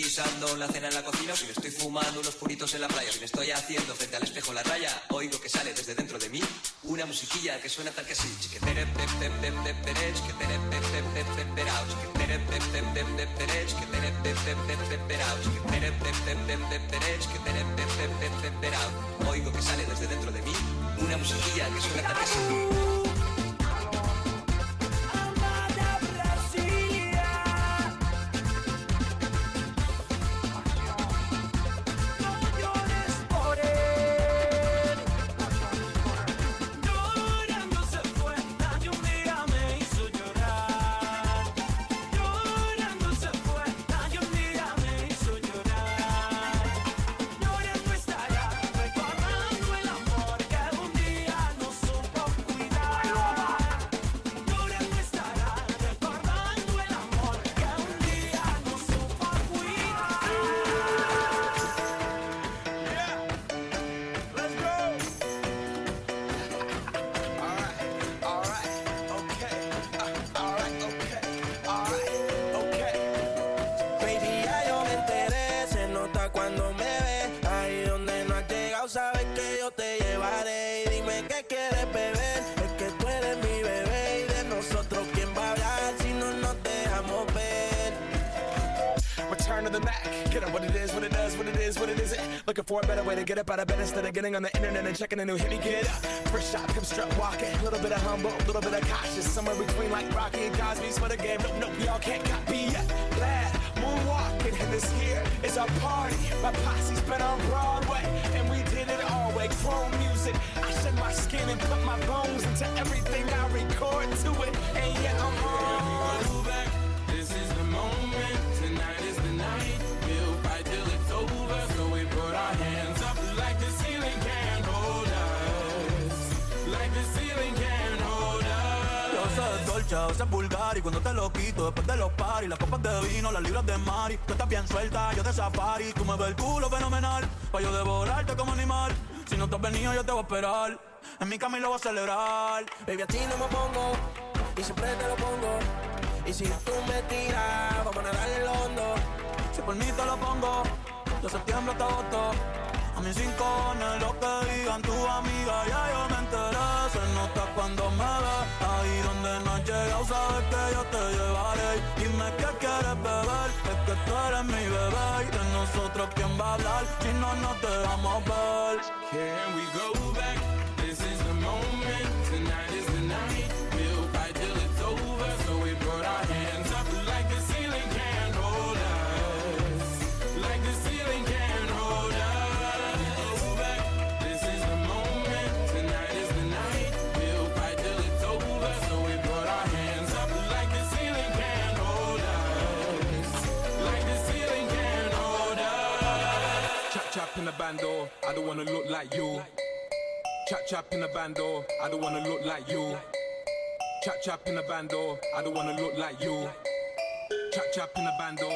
guisando la cena en la cocina, o si me estoy fumando unos puritos en la playa, si me estoy haciendo frente al espejo la raya, oigo que sale desde dentro de mí una musiquilla que suena tal que así. Chiquetere, pep, pep, pep, pep, pere, chiquetere, pep, pep, pep, pep, perao, chiquetere, pep, pep, pep, pep, pere, chiquetere, pep, pep, pep, pep, perao, chiquetere, pep, pep, pep, pep, pere, chiquetere, pep, pep, pep, pep, perao. Oigo que sale desde dentro de mí una musiquilla que suena tal que así. Looking for a better way to get up out of bed instead of getting on the internet and checking a new hit. Me get up, first shot, come strut walking. A little bit of humble, a little bit of cautious. Somewhere between like Rocky and Cosby's for the game. Nope, nope, y'all can't copy yet. Glad moonwalking, and this here is our party. My posse's been on Broadway, and we did it all way. Chrome music, I shed my skin and put my bones into everything I record to it. And yet I'm on. Back. This is the moment. Tonight is the night. We'll fight till it's over. So we put our hands up like the ceiling can't hold us. Like the ceiling can't hold us. Yo sé dolce, a veces vulgar y cuando te lo quito después de los paris, las copas de vino, las libras de mari. Tú estás bien suelta, yo de safari. Tú me ves el culo fenomenal, pa' yo devorarte como animal. Si no te has venido yo te voy a esperar. En mi cama y lo voy a celebrar. Baby, a ti no me pongo y siempre te lo pongo. Y si tú me tiras, vamos a nadar en el hondo. Si por mí te lo pongo, de septiembre hasta agosto. A mis cinco cojones lo que digan tu amiga, ya yo me enteré. Se nota cuando me ves, ahí donde no has llegado, sabes que yo te llevaré. Dime qué quieres beber, es que tú eres mi bebé. Y de nosotros quién va a hablar, si no nos dejamos ver. Can we go back? This is the moment. Tonight is the night. We'll fight till it's over. So we put our hands up like the ceiling can't hold us. Like the ceiling can't hold us. Go back. This is the moment. Tonight is the night. We'll fight till it's over. So we put our hands up like the ceiling can't hold us. Like the ceiling can't hold us. Chap chap in the bando, I don't wanna look like you. Chap chap in the bando, I don't wanna look like you. Chap chap in the bando, I don't wanna look like you. Chap chap in the bando.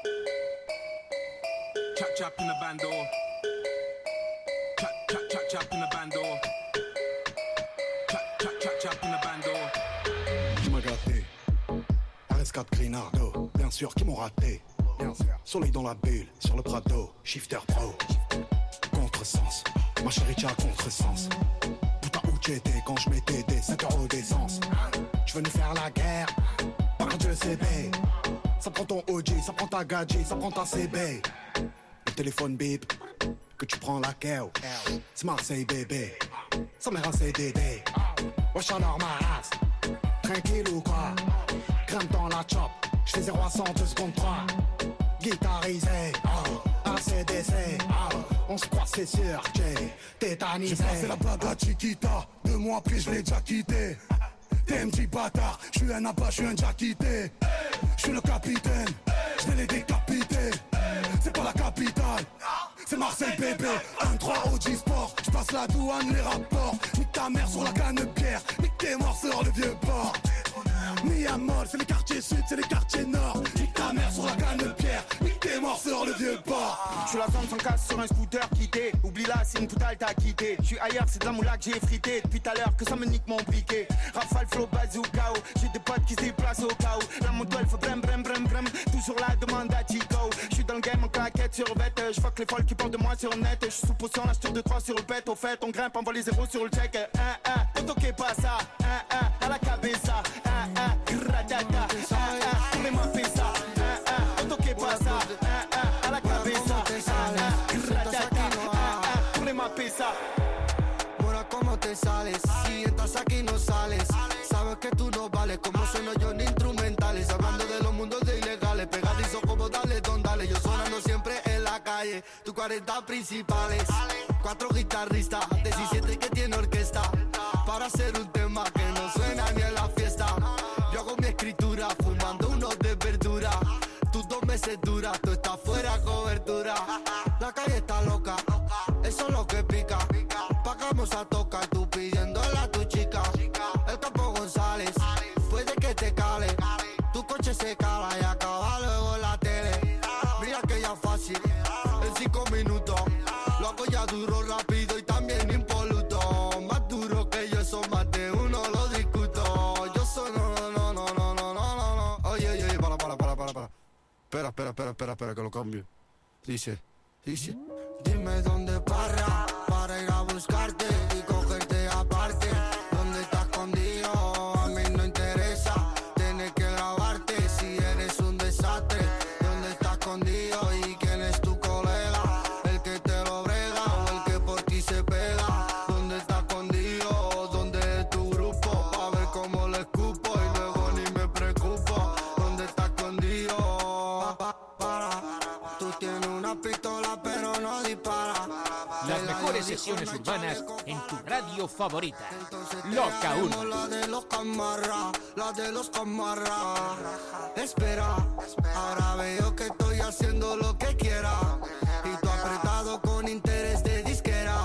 Chap chap in the bando. Chap chap chap chap in the bando. Chap chap chap chap in the bando. Qui m'a gâté? R S quatre Grinardo, bien sûr qui m'ont raté. Soleil dans la bulle, sur le Prado, shifter pro. Contresens, ma chérie t'as contresens. Putain où t'étais quand je mettais des cinq euros d'essence. Je venais faire la guerre, par Dieu c'est B. Ça prend ton O G, ça prend ta gadget, ça prend ta C B. Le téléphone bip, que tu prends la keo. C'est Marseille bébé, ça mère un C D D. Wesh alors ma race, tranquille ou quoi? Crème dans la chop, j'fais zéro à cent deux secondes trois. Guitarisé, oh, A C D C, oh, on se croit c'est sûr, j'ai tétanisé. J'ai passé la blague à Chiquita, deux mois après je l'ai déjà quitté. T M J bâtard, je suis un abat, je suis un déjà quitté. Je suis le capitaine, je vais les décapiter. C'est pas la capitale, c'est Marseille bébé. un trois O G Sport, je passe la douane, les rapports. Nique ta mère sur la canne de pierre, nique tes morts sur le vieux port. Miamol, c'est les quartiers sud, c'est les quartiers nord. Nique ta mère sur la canne de pierre, nique tes morts sur le vieux port. Je suis la zone sans casse sur un scooter quitté. Oublie-la, c'est une poutale t'as quitté. Je suis ailleurs, c'est de la moula que j'ai frité. Depuis tout à l'heure que ça me nique mon briquet. Rafale, flow, bazooka. J'ai des potes qui se déplacent au cas où. La moto elle fait brem brem brem brem. Toujours la demande à Chico. Je suis dans le game sur vête. Je fuck les folles qui parlent de moi sur le net. Je suis sous potion, là je tire deux trois sur le bête. Au fait, on grimpe, on voit les zéros sur le check. Un, un, ne toquez pas ça. Un, un, à la cabeza. Un, un, gratata. Un, un, tournez-moi pesa. Un, un, ne toquez pas ça. Un, un, à la cabeza. Un, un, gratata. Un, un, tournez-moi pesa. Mora, ¿cómo te sales? Si estás aquí no sales. Sabes que tú no vales. Como sueno yo ni instrumentales. Hablando de los mundos de ilegales. Pegadizo como dale, don dale. Yo sonando siempre en la calle. Tus cuarenta principales. Cuatro guitarristas. diecisiete que tiene orquesta. Para hacer un tema que no suena ni en la fiesta. Yo hago mi escritura. Fumando unos de verdura. Tus dos meses duras. Tú estás fuera cobertura. La calle está loca. Eso es lo que pica. Pagamos a tocar, tú pidiéndole a tu chica. El Campo González, puede que te cale. Tu coche se cala y acaba luego en la tele. Mira que ya fácil, en cinco minutos. Lo hago ya duro, rápido y también impoluto. Más duro que yo, eso más de uno lo discuto. Yo soy no, no, no, no, no, no, no, no, no. Oye, oye, oye, para, para, para, para, para. Espera, espera, espera, espera, espera, que lo cambio. Dice, dice. Dime dónde para, para ir a buscarte y cogerte aparte. ¿Dónde estás escondido? A mí no interesa, tienes que grabarte si eres un desastre. ¿Dónde estás escondido y quién es tu colega? El que te lo brega o el que por ti se pega. ¿Dónde estás escondido? ¿Dónde es tu grupo? Pa' ver cómo le escupo y luego ni me preocupo. ¿Dónde estás escondido? Pa, pa, para, tú tienes una pistola pero no dispara. Las mejores sesiones urbanas en tu radio favorita. Loca uno. La de los camarras, la de los camarras. Espera, ahora veo que estoy haciendo lo que quiera. Y tú apretado con interés de disquera.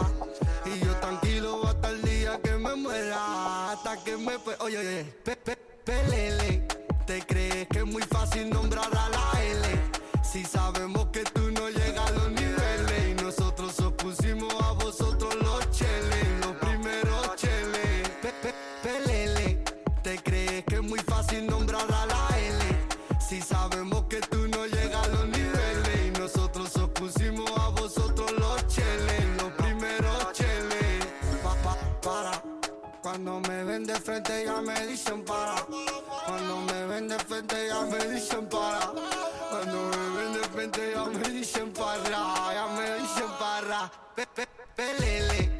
Y yo tranquilo hasta el día que me muera. Hasta que me... Oye, oye, pe, pe, pelele. ¿Te crees que es muy fácil nombrar a la L? Si sabemos que tú no llegas a los niveles. Y nosotros os pusimos a vosotros los cheles. Los primeros cheles. Pe, pe, pelele. ¿Te crees que es muy fácil nombrar a la L? Si sabemos que tú no llegas a los niveles. Y nosotros os pusimos a vosotros los cheles. Los primeros cheles. Pa, pa, para. Cuando me ven de frente ya me dicen para. Cuando me ven de frente ya me dicen para. Cuando me ven de frente ya me dicen para. Ya me dicen para. Pe, pe, pelele.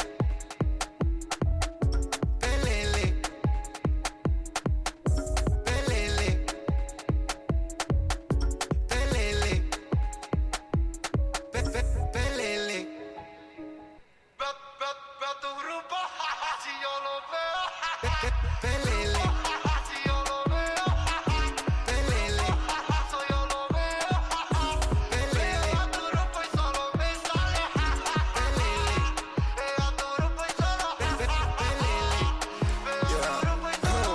Pelele. Pelele. Pelele. Pe, pe, pelele. Ve, ve, ve a tu grupo, si yo lo veo. Pe, pe, pelele. Si yo lo veo. Pelele. So yo lo veo. Pelele. A tu grupo y solo me sale. Pelele. A tu grupo y solo. Pelele. A tu grupo y solo.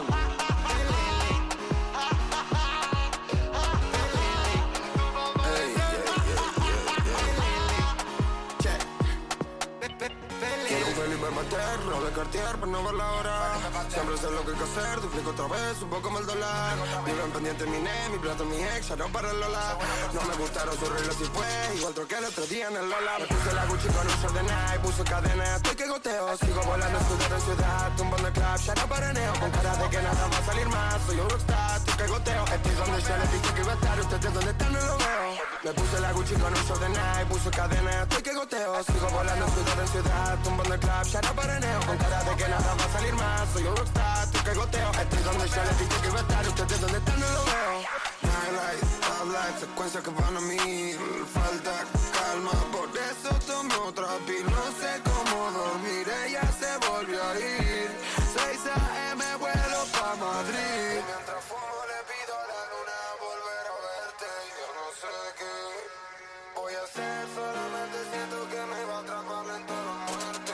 Quiero un Felipe Mater, no de Cartier, pero no ver la hora. Siempre sé lo que hay que hacer, duplico otra vez, un poco más el dólar. Viven pendiente mi ne, mi plato, mi ex, ya no para el Lola. No me gustaron sus reglas y fue igual troqué el otro día en el Lola. Me puse la Gucci con un short de Nike, puso cadena, estoy que goteo. Sigo volando, estudiando en ciudad, tumbando el club, ya no paraneo. Con cara de que nada va a salir más, soy un rockstar, estoy que goteo. Estoy donde ya les dije que iba a estar, ustedes donde están no lo veo. Me puse la Gucci con un short de Nike, puso cadena, estoy que goteo. Sigo volando, estudiando en ciudad, tumbando el club, ya no paraneo. Con cara de que nada va a salir más, soy un rockstar, estoy que goteo. Estoy donde ya les dije que iba a estar, ustedes donde están no lo veo. Nightlight, top life, secuencias que van a mil. Falta calma, por eso tomo otra pil. No sé cómo dormir, ella se volvió a ir. seis a eme vuelo pa' Madrid. Mientras fumo le pido a la luna volver a verte. Yo no sé qué voy a hacer, solamente siento que me va a atrapar lento la muerte.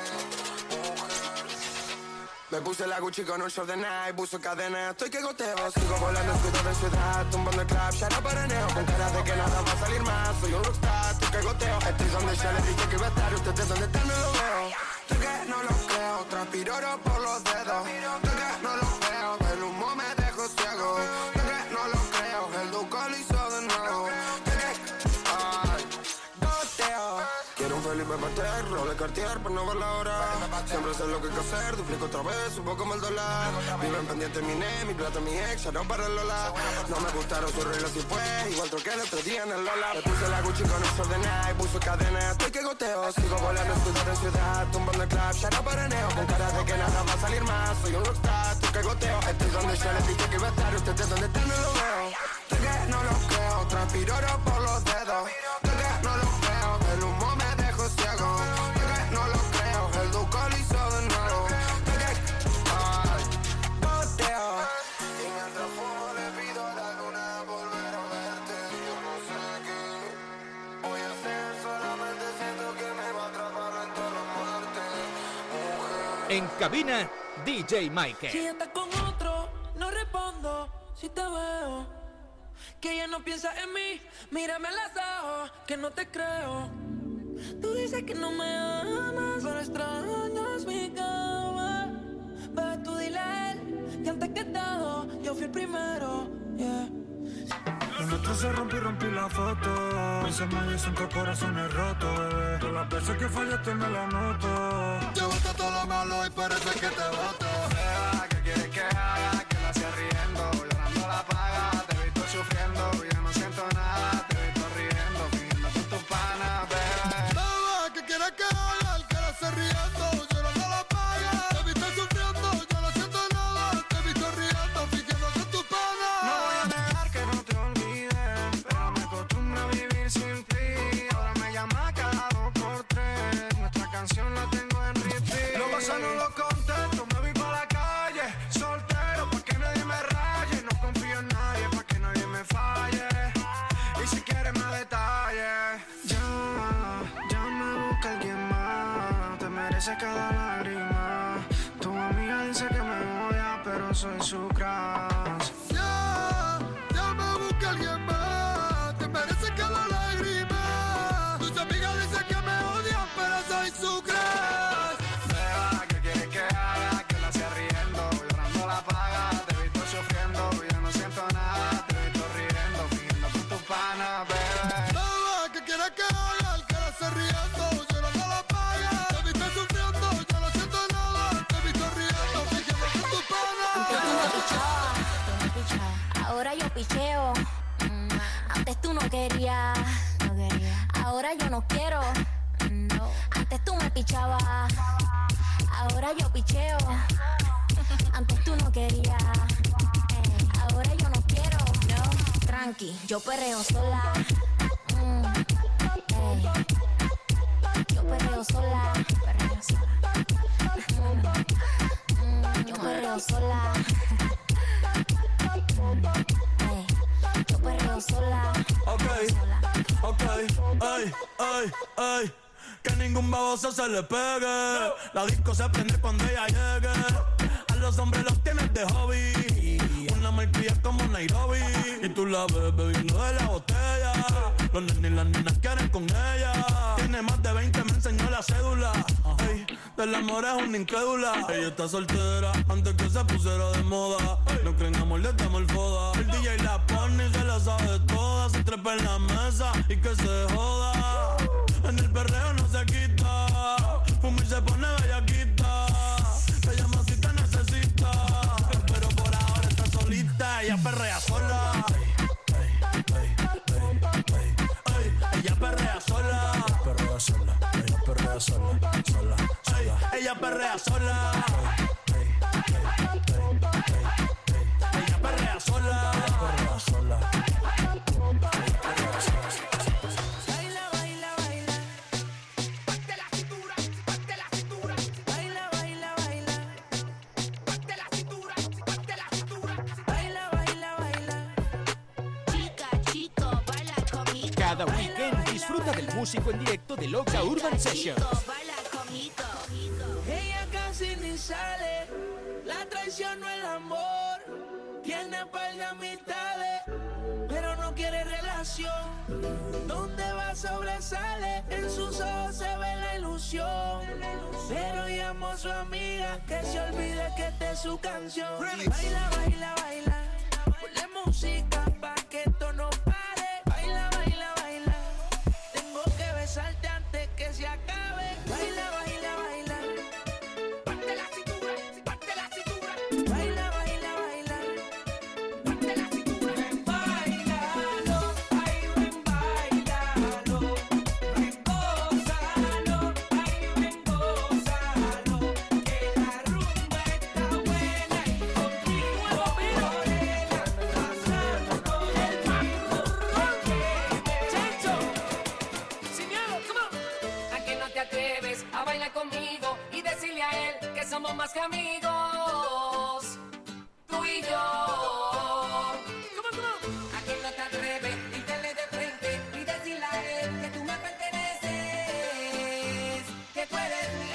Me puse la Gucci con un short de Nike, puso cadena, estoy que goteo. Sigo volando, ciudad en ciudad, tumbando el club, ya no paraneo. Con cara de que nada va a salir más, soy un rockstar, estoy que goteo. Estoy donde ya les dije que iba a estar, ustedes donde están no lo veo. Estoy que no lo creo, transpiro oro por los dedos. Estoy que no lo veo, el humo me dejó ciego. Estoy que no lo creo, el duco lo hizo de nuevo. Estoy que, ay, Louis Vuitton, roble Cartier, por no ver la hora. Siempre sé lo que hay que hacer, duplico otra vez, un poco como el dólar. Viven pendiente mi ne, mi plata, mi ex, ya no para el Lola. No me gustaron sus reglas y pues, igual troqué el otro día en el Lola. Le puse la Gucci con desordenada y puso cadena, estoy que goteo. Sigo volando ciudad en ciudad, tumbando el club, ya no paraneo. Con cara de que nada va a salir más, soy un rockstar, estoy que goteo. Estoy donde yo les dije que iba a estar, ustedes donde están no lo veo. De que no lo creo, transpiro oro por los dedos. De que no lo creo, el humo me dejó ciego. De que no lo creo, el duco lo hizo de nuevo. De que, ay, goteo. Y mientras fumo le pido a la luna volver a verte. Yo no sé qué voy a hacer, solamente siento que me va a atrapar lento la muerte. Mujer. En cabina, D J Mike. Si estás con otro, no respondo. Si te veo, que ya no piensas en mí, mírame a los ojos, que no te creo. Tú dices que no me amas, pero extrañas mi cama. Bebé, tú dile a él, que antes que todo, yo fui el primero, yeah. Lo nuestro se rompió y rompí la foto. Hice más de cinco corazones rotos, bebé. Todas las veces que fallaste me la noto. Te gusta todo lo malo y parece que te voto. Beba, ¿qué quieres que haga? Que la hacía riendo, llorando la paga. Te he visto sufriendo, ya no siento nada. Te he visto riendo, fingiendo con tu pana, bebé. Beba, ¿qué quieres que haga? Que la hacía riendo, llorando la paga. Te he visto sufriendo, yo no siento nada. Te he visto riendo, fingiendo con tu pana. No voy a negar que no te olvides, pero me acostumbro a vivir sin ti. Ahora me llama cada dos por tres. Nuestra canción la tengo en repeat. Lo pasa, no lo contesto, me vi pa' la calle, soltero, pa' que nadie me raye. No confío en nadie, pa' que nadie me falle. Y si quieres más detalles, ya, ya me busca alguien más. Te merece cada lágrima. Tu amiga dice que me odia, pero soy su crush. Ya, ya me busca alguien más. Te merece cada lágrima. Tus amigas dicen que me odian, pero soy su crush. Beba, ¿qué quieres que haga? Que la hacía riendo, llorando la paga. Te he visto sufriendo, ya no siento nada. Te he visto riendo, fingiendo con tu pana, bebé. Beba, ¿qué quieres que haga? Que la hacía riendo, llorando la paga. Te he visto sufriendo, ya no siento nada. Te he visto riendo, fingiendo con tu pana. Ahora yo picheo. Mm, Antes tú no querías. No quería. Ahora yo no quiero. No. Antes tú me pichabas. Ahora yo picheo. Antes tú no querías. Ey. Ahora yo no quiero. No. Tranqui, yo perreo sola. Mm. Ey. Yo perreo sola. Perreo sola. Mm. Mm. Yo perreo sola. Ey, yo perreo sola. Ok, ok, ay, ay, ay. Que ningún baboso se le pegue. La disco se prende cuando ella llegue. A los hombres los tienes de hobby. Una malcria como Nairobi. Y tú la ves bebiendo de la botella. Los nenes y las nenas quieren con ella. Tiene más de veinte, me enseñó la cédula. Ay, del amor es una incrédula. Ella está soltera antes que se pusiera de moda. No creen amor, le damos el foda. El D J la pone y se la sabe toda. Se trepa en la mesa y que se joda. En el perreo no se quita. Fuma y se pone bellaquita. Te llama si te necesita. Pero por ahora está solita. Ella perrea sola. Ella perrea sola. Perrea sola, ella perrea sola, sola, sola. Ella perrea sola. Ella perrea sola. Perrea sola. Baila, baila, baila. Parte la cintura, parte la cintura. Baila, baila, baila. Parte la cintura, parte la cintura. Baila, baila, baila. Chica, chico, baila conmigo. Cada weekend disfruta del músico en directo de Loca Urban Sessions. Baila conmigo. Ella casi ni sale, la traición no el amor. Tiene par de amistades, pero no quiere relación. Donde va sobresale, en sus ojos se ve la ilusión. Pero llamo a su amiga que se olvide que esta es su canción. Baila, baila, baila, ponle música pa' que esto no pare. Baila, baila, baila, tengo que besarte antes que se acabe. somos más que amigos, tú y yo. ¿Cómo, cómo? ¿A quién no te atreves? Dítele de frente y decirle a él que tú me perteneces, que tú eres mía.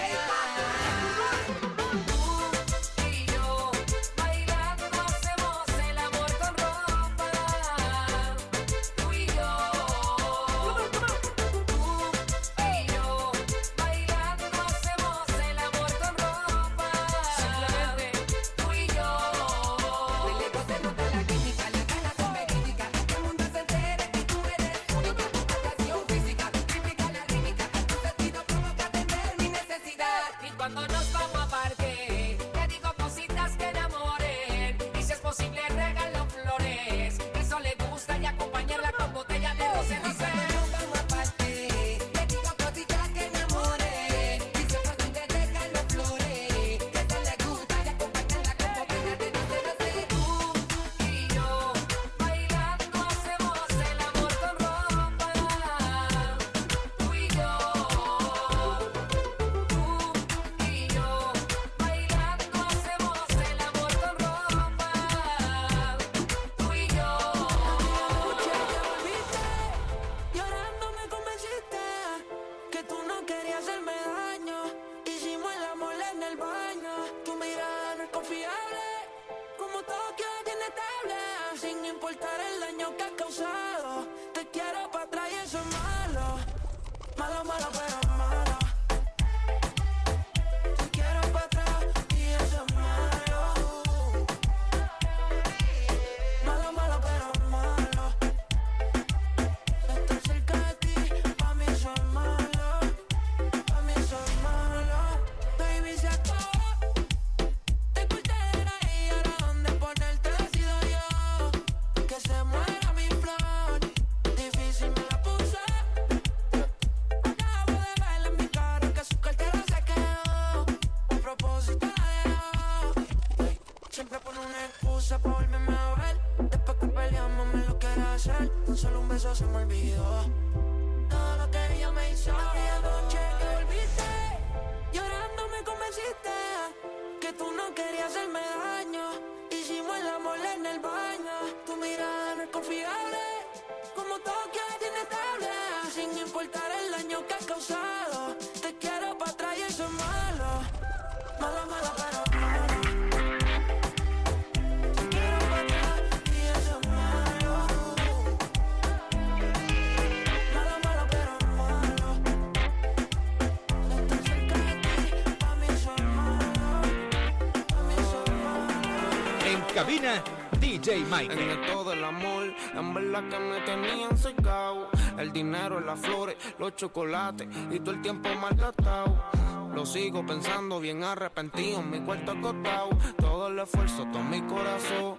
Cabina, D J Mike. En esto del amor, en verdad que me tenían secado. El dinero, las flores, los chocolates y todo el tiempo malgastado. Lo sigo pensando bien arrepentido, en mi cuarto acostado. Todo el esfuerzo, todo mi corazón.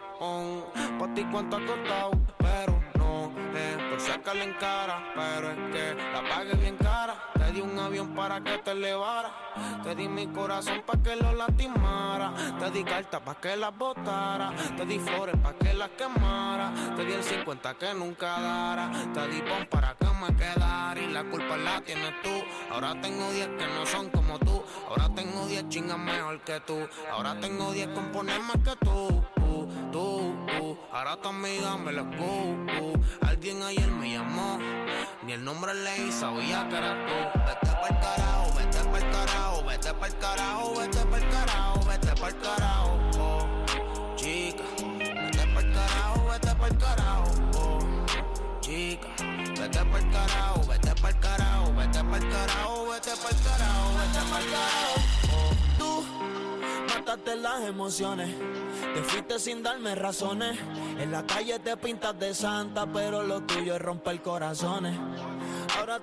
Pa' ti cuánto ha costado, pero no es por sacarle en cara. Pero es que la pagué bien cara. Te di un avión para que te elevara. Te di mi corazón pa' que lo lastimara. Te di cartas pa' que las botara. Te di flores pa' que las quemara. Te di el cincuenta que nunca dara. Te di pon para que me quedara. Y la culpa la tienes tú. Ahora tengo diez que no son como tú. Ahora tengo diez chingas mejor que tú. Ahora tengo diez componer más que tú. Uh, tú, uh. Ahora tu amiga me lo uh, uh. Alguien ayer me llamó. Ni el nombre leí, sabía que eras tú. Vete pa'l carajo, vete pa'l carajo. Vete pa'l carajo, vete pa'l carajo. Vete pa'l carajo, oh, chica. Vete pa'l carajo, vete pa'l carajo, oh, chica. Vete pa'l carajo, vete pa'l carajo. Vete pa'l carajo, vete pa'l carajo. Vete pa'l carajo, oh. Tú mataste las emociones. Te fuiste sin darme razones. En la calle te pintas de santa, pero lo tuyo es romper corazones.